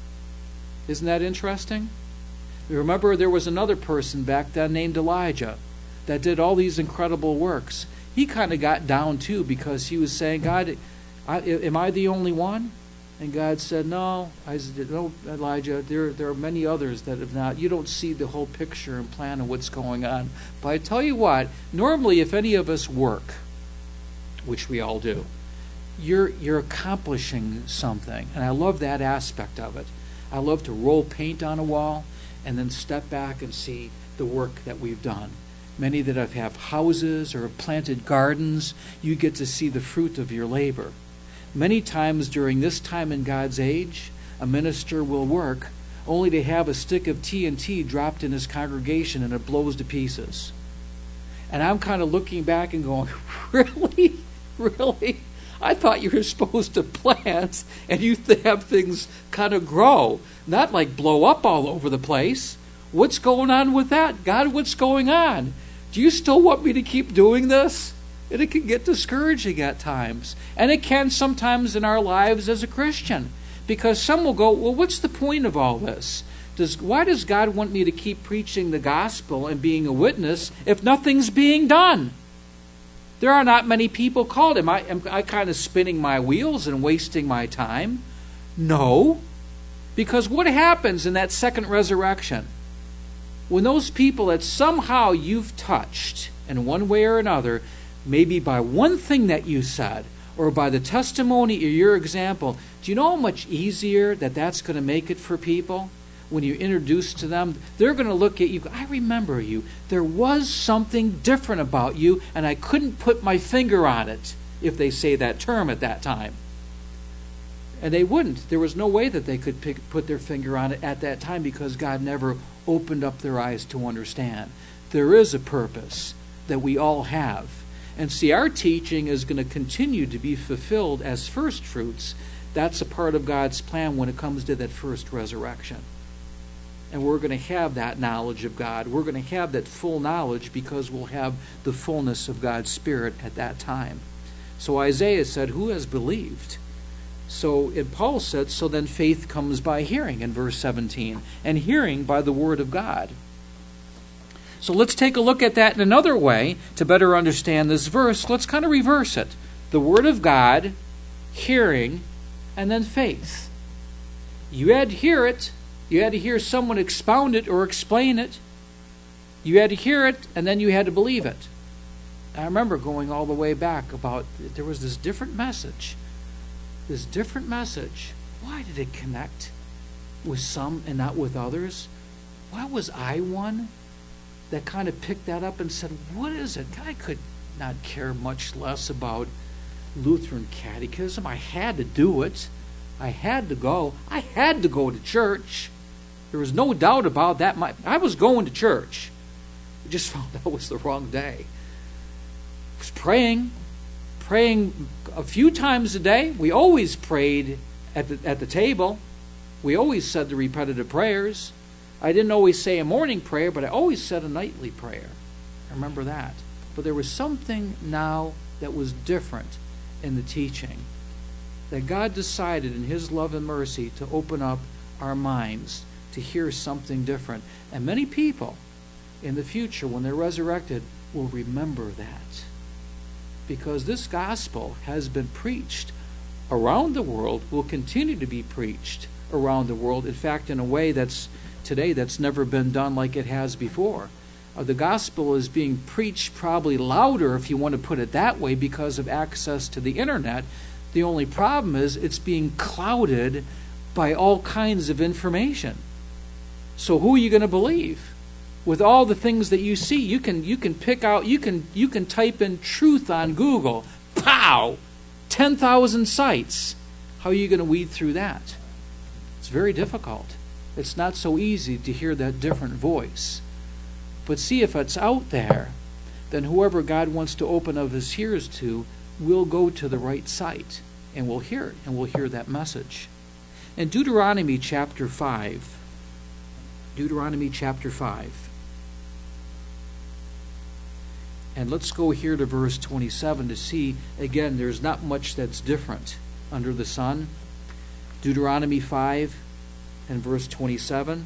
S1: Isn't that interesting? Remember, there was another person back then named Elijah that did all these incredible works. He kind of got down too, because he was saying, God, am I the only one? And God said, no, Elijah, there are many others that have not. You don't see the whole picture and plan of what's going on. But I tell you what, normally if any of us work, which we all do, you're accomplishing something. And I love that aspect of it. I love to roll paint on a wall and then step back and see the work that we've done. Many that have houses or have planted gardens, you get to see the fruit of your labor. Many times during this time in God's age, a minister will work only to have a stick of TNT dropped in his congregation and it blows to pieces. And I'm kind of looking back and going, really? Really? I thought you were supposed to plant and you have things kind of grow, not like blow up all over the place. What's going on with that? God, what's going on? Do you still want me to keep doing this? And it can get discouraging at times. And it can sometimes in our lives as a Christian. Because some will go, well, what's the point of all this? Why does God want me to keep preaching the gospel and being a witness if nothing's being done? There are not many people called. Am I kind of spinning my wheels and wasting my time? No. Because what happens in that second resurrection? When those people that somehow you've touched in one way or another, maybe by one thing that you said, or by the testimony or your example, do you know how much easier that's going to make it for people? When you introduce to them, they're going to look at you, I remember you. There was something different about you, and I couldn't put my finger on it, if they say that term at that time. And they wouldn't. There was no way that they could put their finger on it at that time, because God never opened up their eyes to understand. There is a purpose that we all have. And see, our teaching is going to continue to be fulfilled as first fruits. That's a part of God's plan when it comes to that first resurrection. And we're going to have that knowledge of God. We're going to have that full knowledge because we'll have the fullness of God's Spirit at that time. So Isaiah said, who has believed? And Paul said, so then faith comes by hearing in verse 17, and hearing by the word of God. So let's take a look at that in another way to better understand this verse. Let's kind of reverse it. The word of God, hearing, and then faith. You had to hear it. You had to hear someone expound it or explain it. You had to hear it, and then you had to believe it. I remember going all the way back about, there was this different message. This different message. Why did it connect with some and not with others? why was I one that kind of picked that up and said, what is it? I could not care much less about Lutheran catechism. I had to do it. I had to go. I had to go to church. There was no doubt about that. I was going to church. I just found out it was the wrong day. I was praying a few times a day. We always prayed at the table. We always said the repetitive prayers. I didn't always say a morning prayer, but I always said a nightly prayer. I remember that. But there was something now that was different in the teaching. That God decided in His love and mercy to open up our minds to hear something different. And many people in the future, when they're resurrected, will remember that. Because this gospel has been preached around the world, will continue to be preached around the world. In fact, in a way that's never been done like it has before. The gospel is being preached probably louder, if you want to put it that way, because of access to the internet. The only problem is it's being clouded by all kinds of information. So who are you going to believe? With all the things that you see, you can pick out, you can type in truth on Google. Pow! 10,000 sites. How are you going to weed through that? It's very difficult. It's not so easy to hear that different voice. But see, if it's out there, then whoever God wants to open up His ears to will go to the right site, and will hear it, and will hear that message. In Deuteronomy chapter 5, and let's go here to verse 27 to see, again, there's not much that's different under the sun. Deuteronomy 5 and verse 27.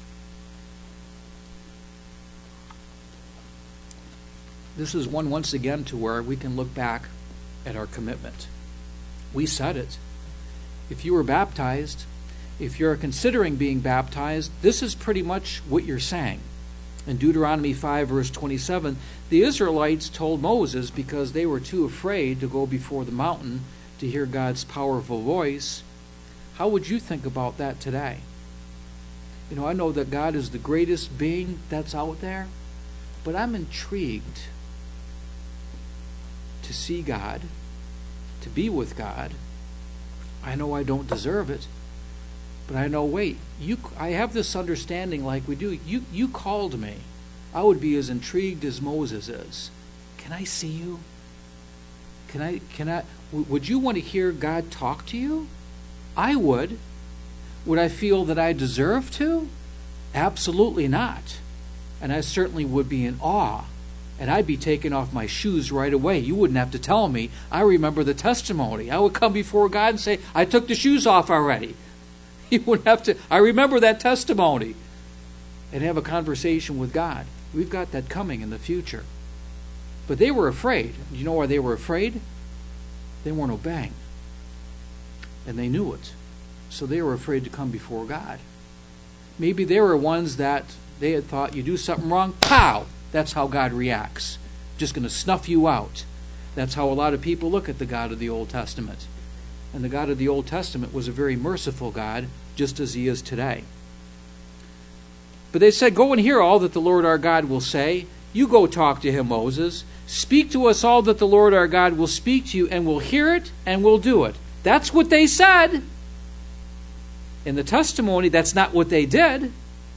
S1: This is one, once again, to where we can look back at our commitment. We said it. If you were baptized, if you're considering being baptized, this is pretty much what you're saying. In Deuteronomy 5, verse 27, the Israelites told Moses, because they were too afraid to go before the mountain to hear God's powerful voice, how would you think about that today? You know, I know that God is the greatest being that's out there, but I'm intrigued to see God, to be with God. I know I don't deserve it, but I know, wait, I have this understanding like we do. You called me. I would be as intrigued as Moses is. Can I see you? Would you want to hear God talk to you? I would. Would I feel that I deserve to? Absolutely not. And I certainly would be in awe. And I'd be taking off my shoes right away. You wouldn't have to tell me. I remember the testimony. I would come before God and say, I took the shoes off already. You wouldn't have to. I remember that testimony. And have a conversation with God. We've got that coming in the future. But they were afraid. You know why they were afraid? They weren't obeying. And they knew it. So they were afraid to come before God. Maybe they were ones that they had thought, you do something wrong, pow! That's how God reacts. Just going to snuff you out. That's how a lot of people look at the God of the Old Testament. And the God of the Old Testament was a very merciful God, just as He is today. But they said, go and hear all that the Lord our God will say. You go talk to Him, Moses. Speak to us all that the Lord our God will speak to you, and we'll hear it, and we'll do it. That's what they said. In the testimony, that's not what they did.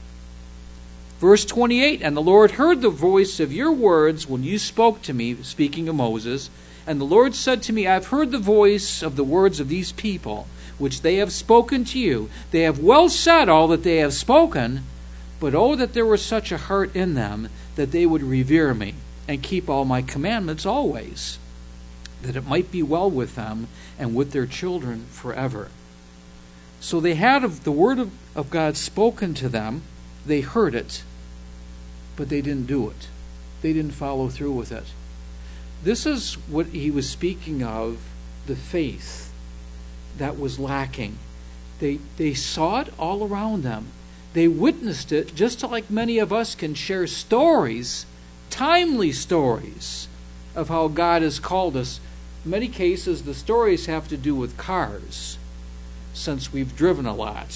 S1: Verse 28, and the Lord heard the voice of your words when you spoke to me, speaking of Moses. And the Lord said to me, I've heard the voice of the words of these people, which they have spoken to you. They have well said all that they have spoken, but oh, that there was such a heart in them that they would revere me and keep all my commandments always, that it might be well with them and with their children forever. So they had the word of God spoken to them. They heard it, but they didn't do it. They didn't follow through with it. This is what he was speaking of, the faith that was lacking. They saw it all around them. They witnessed it, just like many of us can share stories, timely stories, of how God has called us. In many cases, the stories have to do with cars, since we've driven a lot.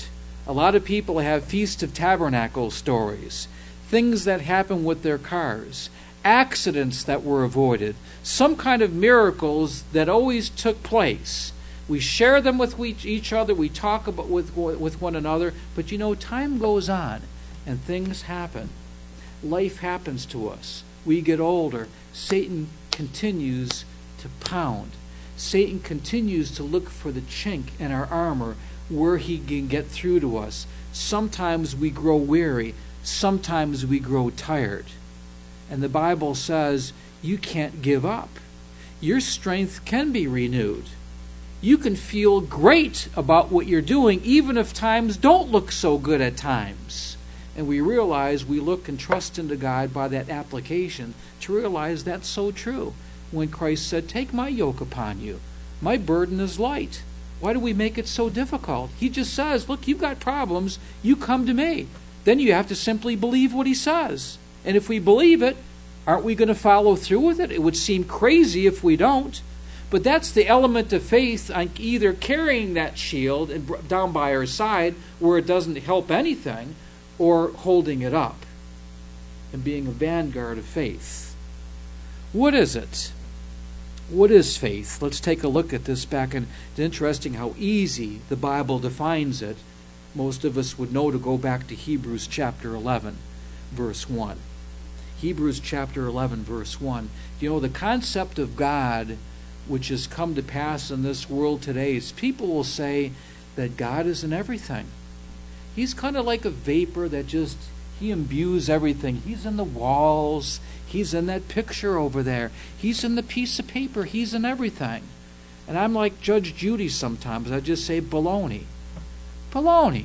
S1: A lot of people have Feast of Tabernacles stories, things that happen with their cars, accidents that were avoided, some kind of miracles that always took place. We share them with each other, we talk about with one another, but time goes on and things happen. Life happens to us. We get older. Satan continues to pound. Satan continues to look for the chink in our armor where he can get through to us. Sometimes we grow weary. Sometimes we grow tired. And the Bible says you can't give up. Your strength can be renewed. You can feel great about what you're doing, even if times don't look so good at times. And we realize we look and trust into God by that application to realize that's so true. When Christ said, "Take my yoke upon you. My burden is light." Why do we make it so difficult? He just says, look, you've got problems. You come to me. Then you have to simply believe what he says. And if we believe it, aren't we going to follow through with it? It would seem crazy if we don't. But that's the element of faith, either carrying that shield and down by our side where it doesn't help anything, or holding it up and being a vanguard of faith. What is it? What is faith? Let's take a look at this back. And it's interesting how easy the Bible defines it. Most of us would know to go back to Hebrews chapter 11, verse 1. Hebrews chapter 11, verse 1. The concept of God which has come to pass in this world today is people will say that God is in everything. He's kind of like a vapor that he imbues everything. He's in the walls. He's in that picture over there. He's in the piece of paper. He's in everything. And I'm like Judge Judy sometimes. I just say baloney. Baloney.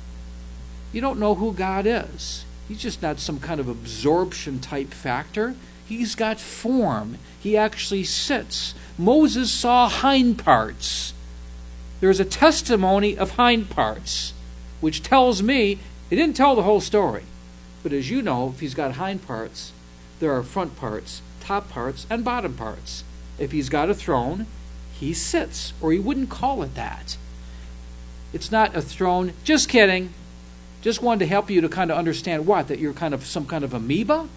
S1: You don't know who God is. He's just not some kind of absorption type factor. He's got form. He actually sits. Moses saw hind parts. There's a testimony of hind parts, which tells me, it didn't tell the whole story. But as you know, if he's got hind parts, there are front parts, top parts, and bottom parts. If he's got a throne, he sits, or he wouldn't call it that. It's not a throne. Just kidding. Just wanted to help you to kind of understand that you're kind of some kind of amoeba?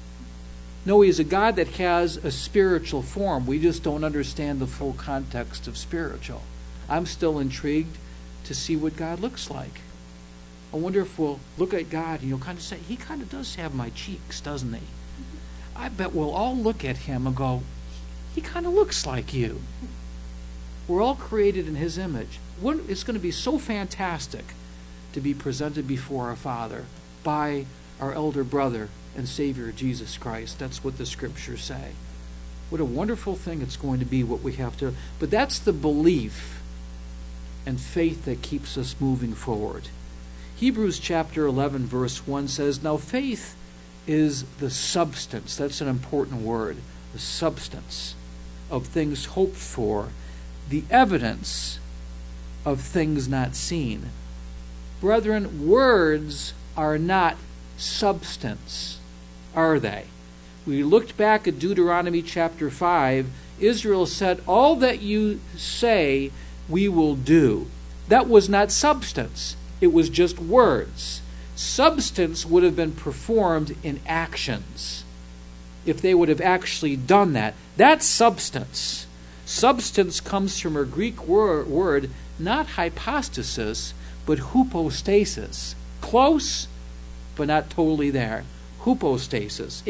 S1: No, he's a God that has a spiritual form. We just don't understand the full context of spiritual. I'm still intrigued to see what God looks like. I wonder if we'll look at God and kind of say, he kind of does have my cheeks, doesn't he? I bet we'll all look at him and go, he kind of looks like you. We're all created in his image. It's going to be so fantastic to be presented before our Father by our elder brother and Savior Jesus Christ. That's what the Scriptures say. What a wonderful thing it's going to be, what we have to... But that's the belief and faith that keeps us moving forward. Hebrews chapter 11, verse 1 says, now faith is the substance. That's an important word. The substance of things hoped for, the evidence of things not seen. Brethren, words are not substance, are they? We looked back at Deuteronomy chapter 5. Israel said, all that you say we will do. That was not substance. It was just words. Substance would have been performed in actions. If they would have actually done that. That's substance. Substance comes from a Greek word, not hypostasis, but hypostasis. Close, but not totally there. Hypostasis.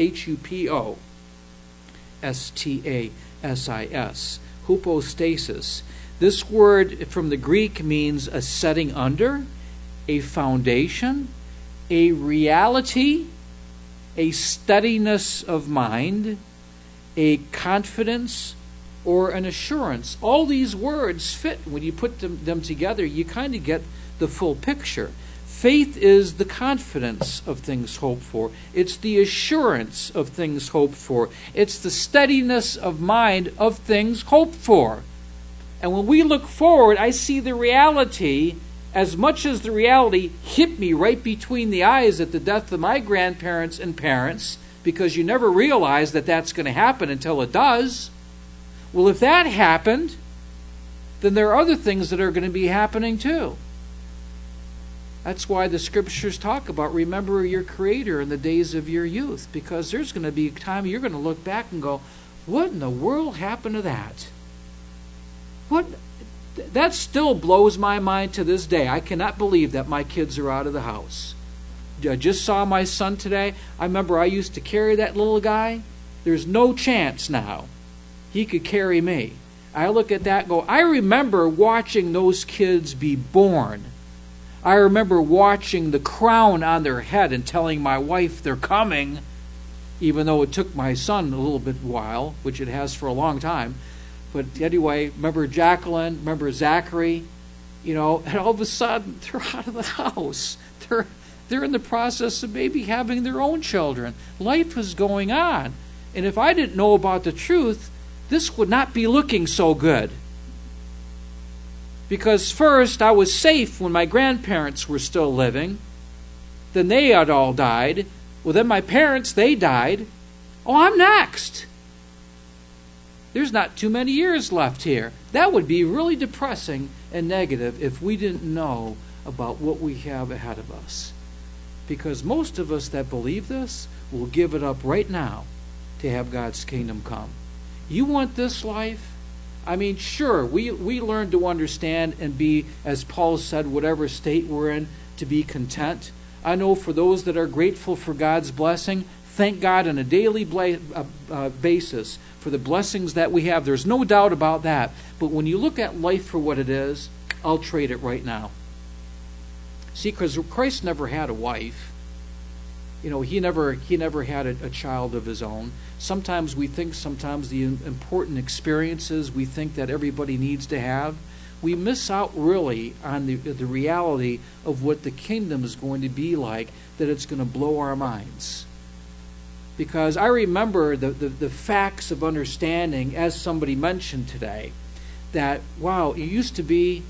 S1: Hypostasis. Hypostasis. This word from the Greek means a setting under, a foundation, a reality, a steadiness of mind, a confidence, or an assurance. All these words fit. When you put them together, you kind of get the full picture. Faith is the confidence of things hoped for. It's the assurance of things hoped for. It's the steadiness of mind of things hoped for. And when we look forward, I see the reality, as much as the reality hit me right between the eyes at the death of my grandparents and parents, because you never realize that that's going to happen until it does. Well, if that happened, then there are other things that are going to be happening too. That's why the scriptures talk about remember your Creator in the days of your youth, because there's going to be a time you're going to look back and go, what in the world happened to that? That still blows my mind to this day. I cannot believe that my kids are out of the house. I just saw my son today. I remember I used to carry that little guy. There's no chance now he could carry me. I look at that and go, I remember watching those kids be born. I remember watching the crown on their head and telling my wife they're coming, even though it took my son a little bit while, which it has for a long time. But anyway, remember Jacqueline, remember Zachary, and all of a sudden they're out of the house. They're in the process of maybe having their own children. Life is going on. And if I didn't know about the truth, this would not be looking so good. Because first, I was safe when my grandparents were still living. Then they had all died. Well, then my parents, they died. Oh, I'm next. There's not too many years left here. That would be really depressing and negative if we didn't know about what we have ahead of us. Because most of us that believe this will give it up right now to have God's kingdom come. You want this life? I mean, sure, we learn to understand and be, as Paul said, whatever state we're in, to be content. I know for those that are grateful for God's blessing, thank God on a daily basis for the blessings that we have. There's no doubt about that. But when you look at life for what it is, I'll trade it right now. See, because Christ never had a wife. He never had a child of his own. Sometimes we think the important experiences we think that everybody needs to have, we miss out really on the reality of what the kingdom is going to be like, that it's going to blow our minds. Because I remember the facts of understanding, as somebody mentioned today, that, wow, it used to be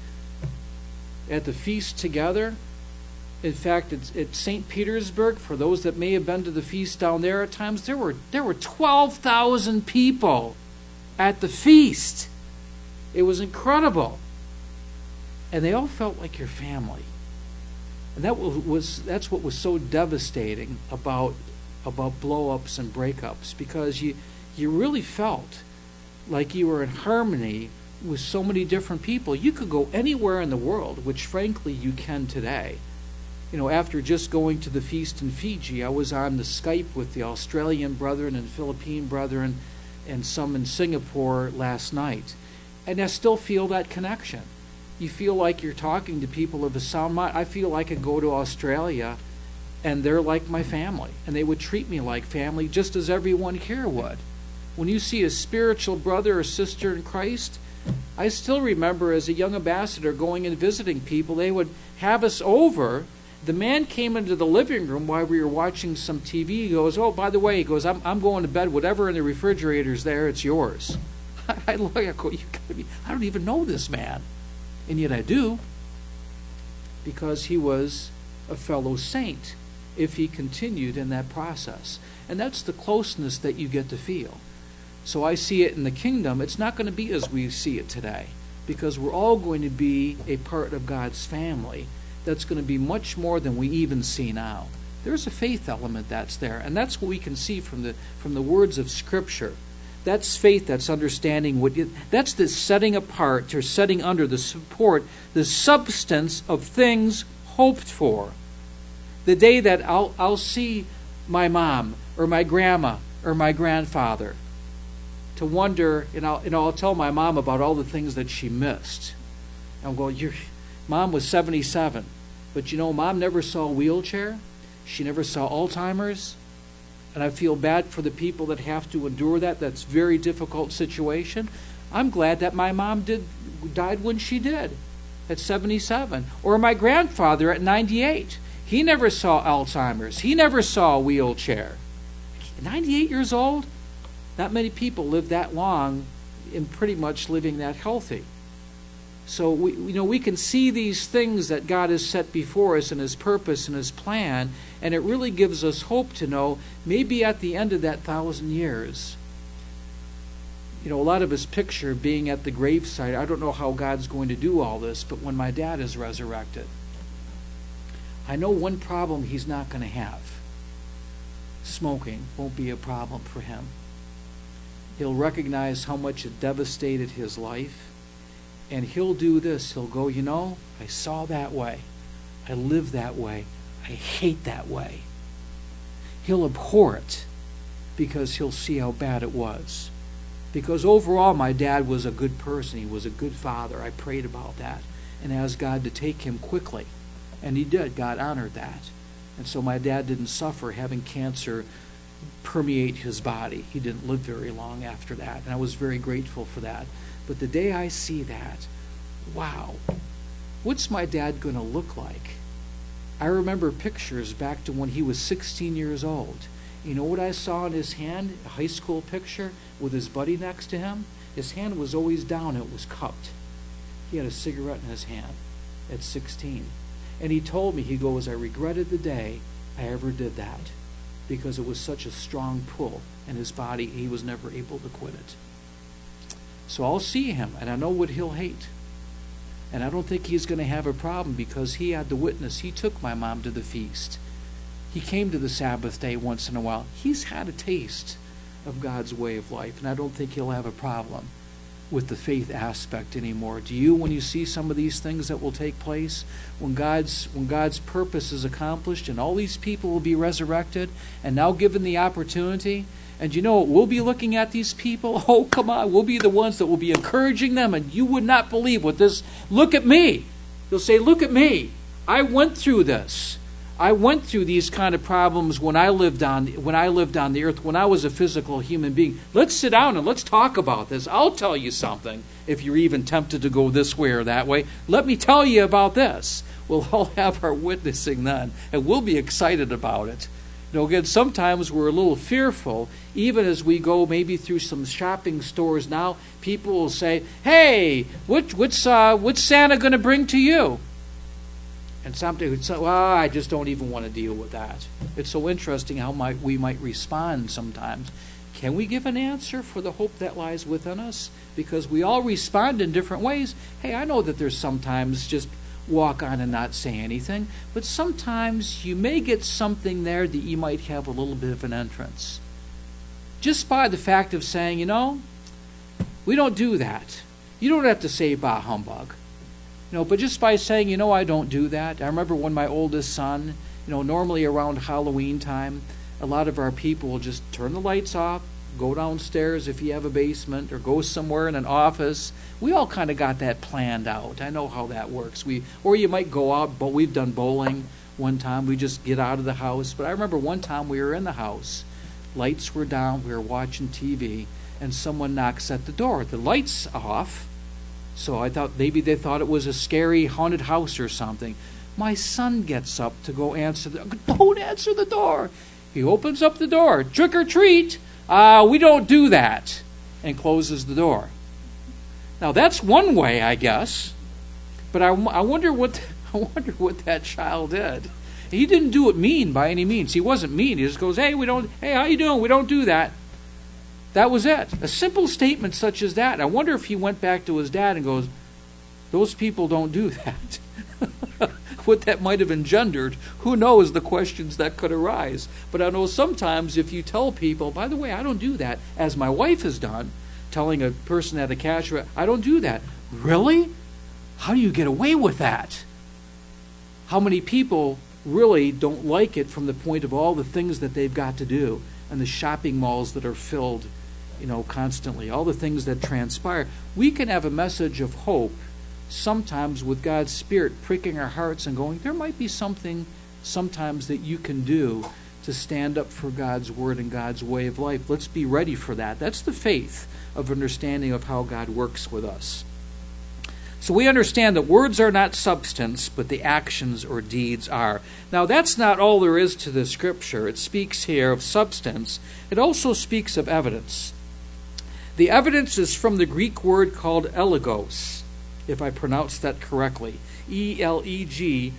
S1: at the feast together. In fact, it's at St. Petersburg, for those that may have been to the feast down there at times, there were 12,000 people at the feast. It was incredible. And they all felt like your family. And that's what was so devastating about blow-ups and breakups, because you really felt like you were in harmony with so many different people. You could go anywhere in the world, which frankly you can today. After just going to the feast in Fiji, I was on the Skype with the Australian brethren and Philippine brethren and some in Singapore last night. And I still feel that connection. You feel like you're talking to people of a sound mind. I feel like I could go to Australia and they're like my family. And they would treat me like family just as everyone here would. When you see a spiritual brother or sister in Christ, I still remember as a young ambassador going and visiting people, they would have us over. The man came into the living room while we were watching some TV. He goes, oh, by the way, he goes, I'm going to bed. Whatever in the refrigerator's there, it's yours. I look, I go, I don't even know this man. And yet I do, because he was a fellow saint if he continued in that process. And that's the closeness that you get to feel. So I see it in the kingdom. It's not going to be as we see it today, because we're all going to be a part of God's family. That's going to be much more than we even see now. There's a faith element that's there, and that's what we can see from the words of Scripture. That's faith, that's understanding that's the setting apart or setting under the support, the substance of things hoped for. The day that I'll see my mom or my grandma or my grandfather, to wonder, and I'll tell my mom about all the things that she missed. I'll go, your mom was 77, but Mom never saw a wheelchair. She never saw Alzheimer's. And I feel bad for the people that have to endure that. That's a very difficult situation. I'm glad that my mom died when she did, at 77. Or my grandfather at 98. He never saw Alzheimer's. He never saw a wheelchair. 98 years old? Not many people live that long in pretty much living that healthy. So we can see these things that God has set before us in His purpose and His plan, and it really gives us hope to know maybe at the end of that 1,000 years, a lot of us picture being at the gravesite. I don't know how God's going to do all this, but when my dad is resurrected, I know one problem he's not going to have. Smoking won't be a problem for him. He'll recognize how much it devastated his life, and he'll do this. He'll go, I saw that way. I live that way. I hate that way. He'll abhor it because he'll see how bad it was. Because overall, my dad was a good person. He was a good father. I prayed about that and asked God to take him quickly. And he did. God honored that. And so my dad didn't suffer having cancer permeate his body. He didn't live very long after that. And I was very grateful for that. But the day I see that, wow, what's my dad going to look like? I remember pictures back to when he was 16 years old. You know what I saw in his hand? A high school picture with his buddy next to him. His hand was always down. It was cupped. He had a cigarette in his hand at 16. And he told me, he goes, I regretted the day I ever did that because it was such a strong pull in his body. He was never able to quit it. So I'll see him, and I know what he'll hate. And I don't think he's going to have a problem because he had the witness. He took my mom to the feast. He came to the Sabbath day once in a while. He's had a taste of God's way of life, and I don't think he'll have a problem with the faith aspect anymore. Do you, when you see some of these things that will take place, when God's purpose is accomplished and all these people will be resurrected and now given the opportunity, and we'll be looking at these people, oh, come on, we'll be the ones that will be encouraging them, and you would not believe what this, look at me. They'll say, look at me. I went through this. I went through these kind of problems when I lived on the earth, when I was a physical human being. Let's sit down and let's talk about this. I'll tell you something if you're even tempted to go this way or that way. Let me tell you about this. We'll all have our witnessing then, and we'll be excited about it. Again, sometimes we're a little fearful, even as we go maybe through some shopping stores now. People will say, hey, what's Santa going to bring to you? And somebody would say, well, I just don't even want to deal with that. It's so interesting how we might respond sometimes. Can we give an answer for the hope that lies within us? Because we all respond in different ways. Hey, I know that there's sometimes just walk on and not say anything, but sometimes you may get something there that you might have a little bit of an entrance. Just by the fact of saying, we don't do that. You don't have to say bah humbug. But just by saying, I don't do that. I remember when my oldest son, normally around Halloween time, a lot of our people will just turn the lights off, go downstairs if you have a basement, or go somewhere in an office. We all kind of got that planned out. I know how that works. Or you might go out, but we've done bowling one time. We just get out of the house. But I remember one time we were in the house, lights were down, we were watching TV, and someone knocks at the door. The light's off. So I thought maybe they thought it was a scary haunted house or something. My son gets up to go answer don't answer the door. He opens up the door. Trick or treat. We don't do that. And closes the door. Now that's one way, I guess. But I wonder what that child did. He didn't do it mean by any means. He wasn't mean. He just goes, hey, how you doing? We don't do that. That was it. A simple statement such as that. I wonder if he went back to his dad and goes, those people don't do that. What that might have engendered, who knows the questions that could arise. But I know sometimes if you tell people, by the way, I don't do that, as my wife has done, telling a person at a cashier, I don't do that. Really? How do you get away with that? How many people really don't like it from the point of all the things that they've got to do and the shopping malls that are filled constantly, all the things that transpire. We can have a message of hope sometimes with God's Spirit pricking our hearts and going, there might be something sometimes that you can do to stand up for God's Word and God's way of life. Let's be ready for that. That's the faith of understanding of how God works with us. So we understand that words are not substance, but the actions or deeds are. Now that's not all there is to the Scripture. It speaks here of substance. It also speaks of evidence. The evidence is from the Greek word called elegos, if I pronounce that correctly. E-L-E-G-C-H-O-S,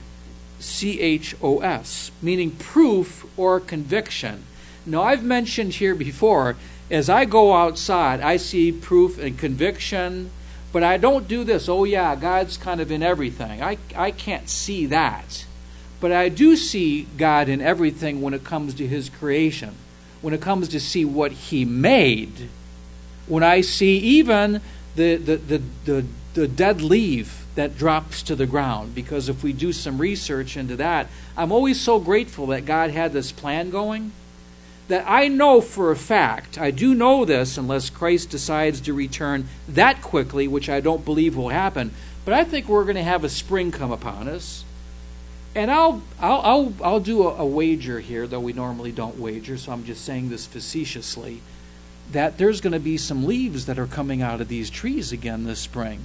S1: meaning proof or conviction. Now I've mentioned here before, as I go outside, I see proof and conviction, but I don't do this, oh yeah, God's kind of in everything. I can't see that. But I do see God in everything when it comes to his creation. When it comes to see what he made. When I see even the dead leaf that drops to the ground. Because if we do some research into that, I'm always so grateful that God had this plan going. That I know for a fact, I do know this unless Christ decides to return that quickly, which I don't believe will happen. But I think we're going to have a spring come upon us. And I'll do a wager here, though we normally don't wager, so I'm just saying this facetiously, that there's going to be some leaves that are coming out of these trees again this spring.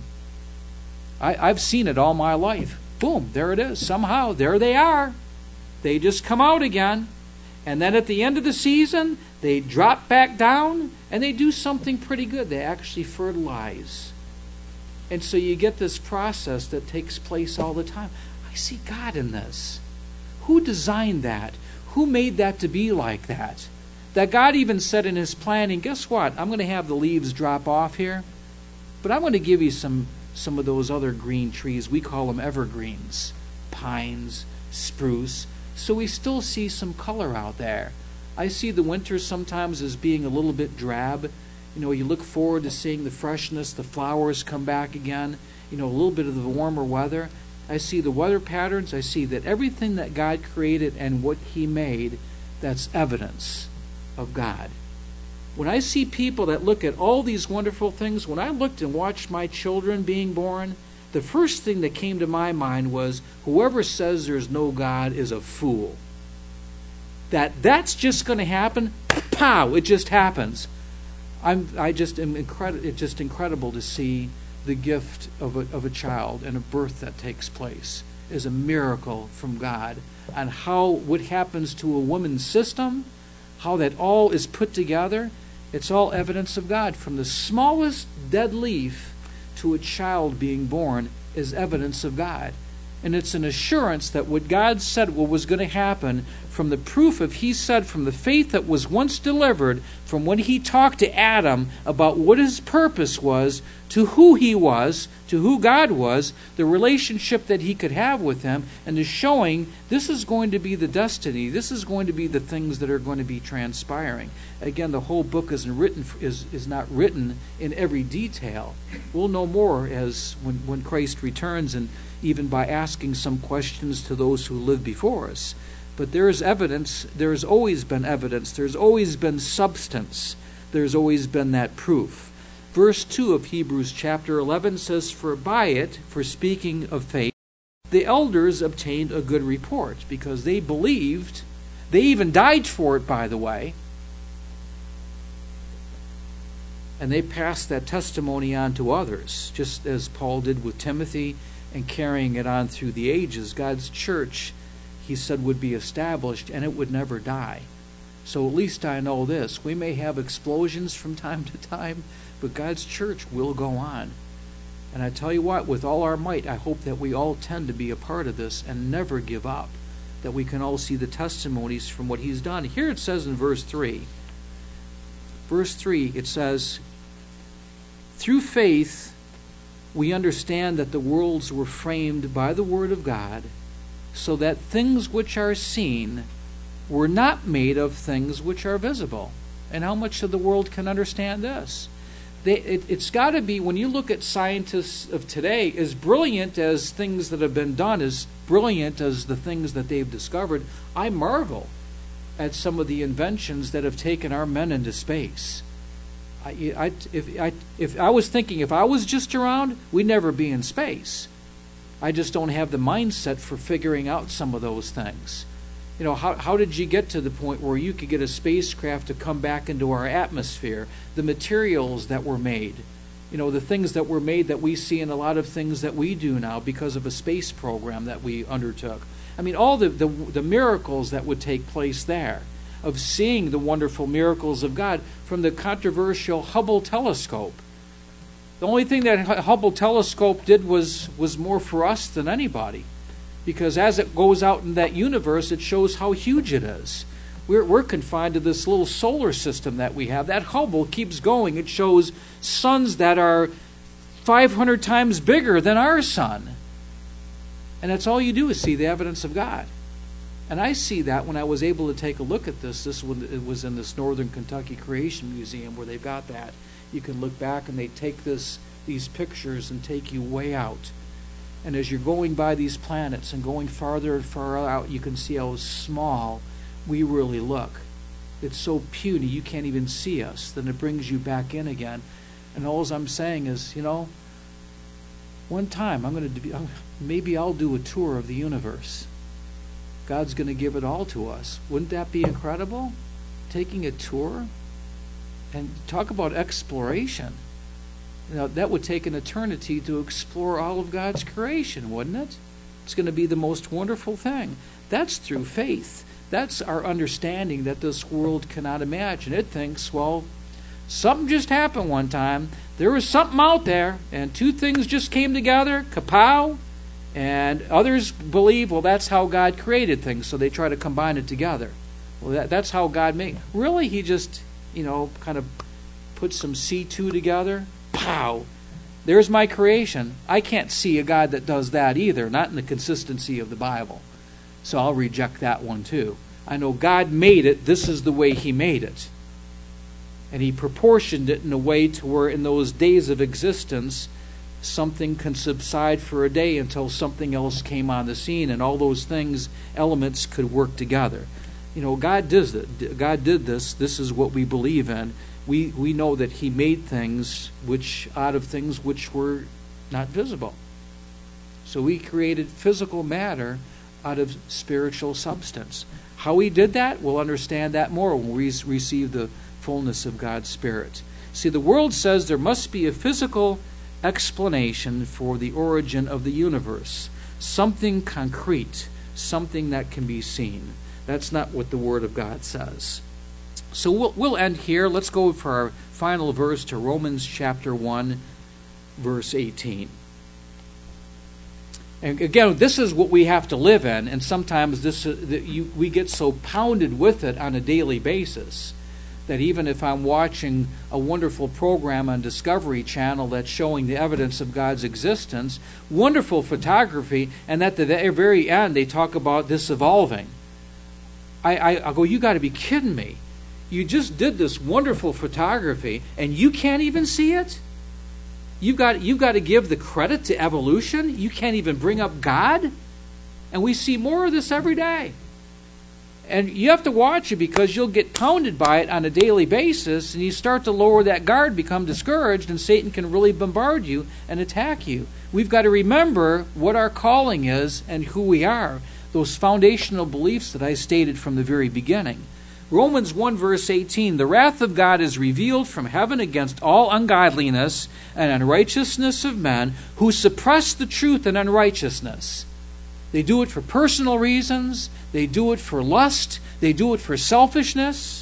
S1: I've seen it all my life. Boom, there it is. Somehow, there they are. They just come out again. And then at the end of the season, they drop back down and they do something pretty good. They actually fertilize. And so you get this process that takes place all the time. I see God in this. Who designed that? Who made that to be like that? That God even said in his planning, guess what? I'm going to have the leaves drop off here, but I'm going to give you some of those other green trees. We call them evergreens, pines, spruce. So we still see some color out there. I see the winter sometimes as being a little bit drab. You know, you look forward to seeing the freshness, the flowers come back again, you know, a little bit of the warmer weather. I see the weather patterns. I see that everything that God created and what he made, that's evidence of God. When I see people that look at all these wonderful things, when I looked and watched my children being born, the first thing that came to my mind was, whoever says there's no God is a fool. That's just going to happen, pow, it just happens. It's just incredible to see the gift of a child and a birth that takes place is a miracle from God. And how what happens to a woman's system, how that all is put together, it's all evidence of God. From the smallest dead leaf to a child being born is evidence of God. And it's an assurance that what God said what was going to happen, from the proof of he said, from the faith that was once delivered, from when he talked to Adam about what his purpose was, to who he was, to who God was, the relationship that he could have with him, and to showing this is going to be the destiny, this is going to be the things that are going to be transpiring. Again, the whole book is not written in every detail. We'll know more as when Christ returns, and even by asking some questions to those who lived before us. But there is evidence, there has always been evidence, there's always been substance, there's always been that proof. Verse 2 of Hebrews chapter 11 says, for by it, for speaking of faith, the elders obtained a good report, because they believed, they even died for it, by the way, and they passed that testimony on to others, just as Paul did with Timothy, and carrying it on through the ages. God's church, he said, would be established and it would never die. So at least I know this. We may have explosions from time to time, but God's church will go on. And I tell you what, with all our might, I hope that we all tend to be a part of this and never give up, that we can all see the testimonies from what he's done. Here it says in verse 3. Verse 3, it says, through faith we understand that the worlds were framed by the word of God, so that things which are seen were not made of things which are visible. And how much of the world can understand this? It's got to be, when you look at scientists of today, as brilliant as things that have been done, as brilliant as the things that they've discovered, I marvel at some of the inventions that have taken our men into space. If I was thinking, if I was just around, we'd never be in space. I just don't have the mindset for figuring out some of those things. You know, how did you get to the point where you could get a spacecraft to come back into our atmosphere? The materials that were made, you know, the things that were made that we see in a lot of things that we do now because of a space program that we undertook. I mean, all the miracles that would take place there, of seeing the wonderful miracles of God from the controversial Hubble telescope. The only thing that Hubble telescope did was more for us than anybody, because as it goes out in that universe, it shows how huge it is. We're confined to this little solar system that we have. That Hubble keeps going. It shows suns that are 500 times bigger than our sun. And that's all you do is see the evidence of God. And I see that when I was able to take a look at this. It was in this Northern Kentucky Creation Museum where they've got that. You can look back and they take these pictures and take you way out. And as you're going by these planets and going farther and farther out, you can see how small we really look. It's so puny you can't even see us. Then it brings you back in again. And all I'm saying is, one time maybe I'll do a tour of the universe. God's going to give it all to us. Wouldn't that be incredible? Taking a tour? And talk about exploration. That would take an eternity to explore all of God's creation, wouldn't it? It's going to be the most wonderful thing. That's through faith. That's our understanding that this world cannot imagine. It thinks, well, something just happened one time. There was something out there, and two things just came together, kapow. And others believe, well, that's how God created things, so they try to combine it together. Well, that's how God made. Really, he just, kind of put some C2 together. Pow! There's my creation. I can't see a God that does that either, not in the consistency of the Bible. So I'll reject that one too. I know God made it. This is the way he made it. And he proportioned it in a way to where in those days of existence, something can subside for a day until something else came on the scene, and all those elements could work together. God does it. God did this. This is what we believe in. We know that he made things out of things which were not visible. So he created physical matter out of spiritual substance. How he did that, we'll understand that more when we receive the fullness of God's Spirit. See, the world says there must be a physical explanation for the origin of the universe. Something concrete, something that can be seen. That's not what the Word of God says. So we'll end here. Let's go for our final verse to Romans chapter 1, verse 18. And again, this is what we have to live in, and sometimes we get so pounded with it on a daily basis that even if I'm watching a wonderful program on Discovery Channel that's showing the evidence of God's existence, wonderful photography, and at the very end they talk about this evolving, I go, you got to be kidding me. You just did this wonderful photography, and you can't even see it? You've got to give the credit to evolution? You can't even bring up God? And we see more of this every day. And you have to watch it because you'll get pounded by it on a daily basis, and you start to lower that guard, become discouraged, and Satan can really bombard you and attack you. We've got to remember what our calling is and who we are, those foundational beliefs that I stated from the very beginning. Romans 1 verse 18, the wrath of God is revealed from heaven against all ungodliness and unrighteousness of men who suppress the truth in unrighteousness. They do it for personal reasons. They do it for lust. They do it for selfishness.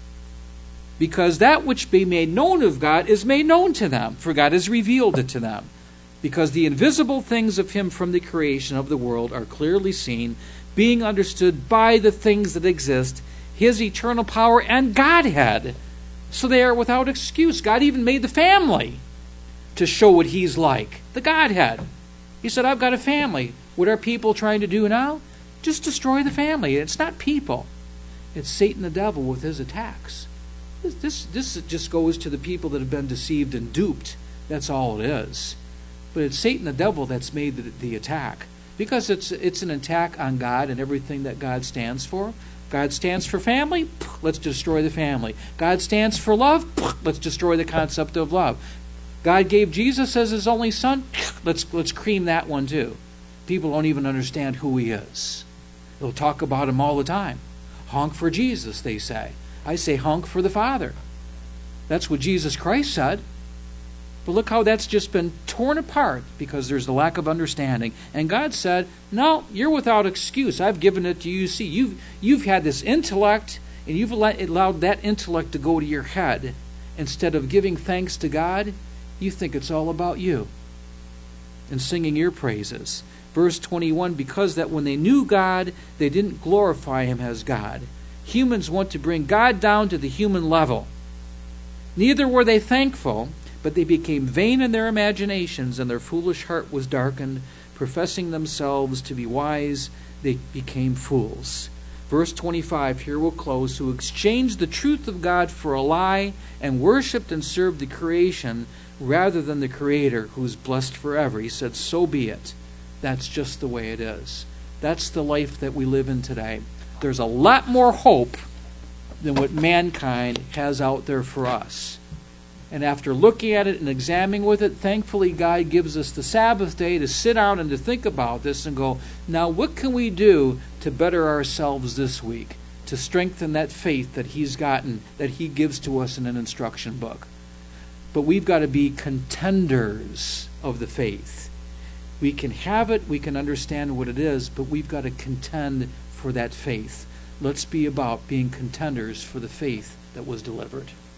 S1: Because that which be made known of God is made known to them, for God has revealed it to them. Because the invisible things of him from the creation of the world are clearly seen, being understood by the things that exist, his eternal power and Godhead. So they are without excuse. God even made the family to show what he's like. The Godhead. He said, I've got a family. What are people trying to do now? Just destroy the family. It's not people. It's Satan the devil with his attacks. This just goes to the people that have been deceived and duped. That's all it is. But it's Satan the devil that's made the attack. Because it's an attack on God and everything that God stands for. God stands for family, let's destroy the family. God stands for love, let's destroy the concept of love. God gave Jesus as his only son, let's cream that one too. People don't even understand who he is. They'll talk about him all the time. Honk for Jesus, they say. I say honk for the Father. That's what Jesus Christ said. But look how that's just been torn apart because there's the lack of understanding. And God said, no, you're without excuse. I've given it to you. See, you've had this intellect, and you've allowed that intellect to go to your head. Instead of giving thanks to God, you think it's all about you and singing your praises. Verse 21, because that when they knew God, they didn't glorify him as God. Humans want to bring God down to the human level. Neither were they thankful, but they became vain in their imaginations, and their foolish heart was darkened. Professing themselves to be wise, they became fools. Verse 25, here we'll close, who exchanged the truth of God for a lie and worshipped and served the creation rather than the Creator, who's blessed forever. He said, so be it. That's just the way it is. That's the life that we live in today. There's a lot more hope than what mankind has out there for us. And after looking at it and examining with it, thankfully God gives us the Sabbath day to sit down and to think about this and go, now what can we do to better ourselves this week, to strengthen that faith that He's gotten, that He gives to us in an instruction book? But we've got to be contenders of the faith. We can have it, we can understand what it is, but we've got to contend for that faith. Let's be about being contenders for the faith that was delivered.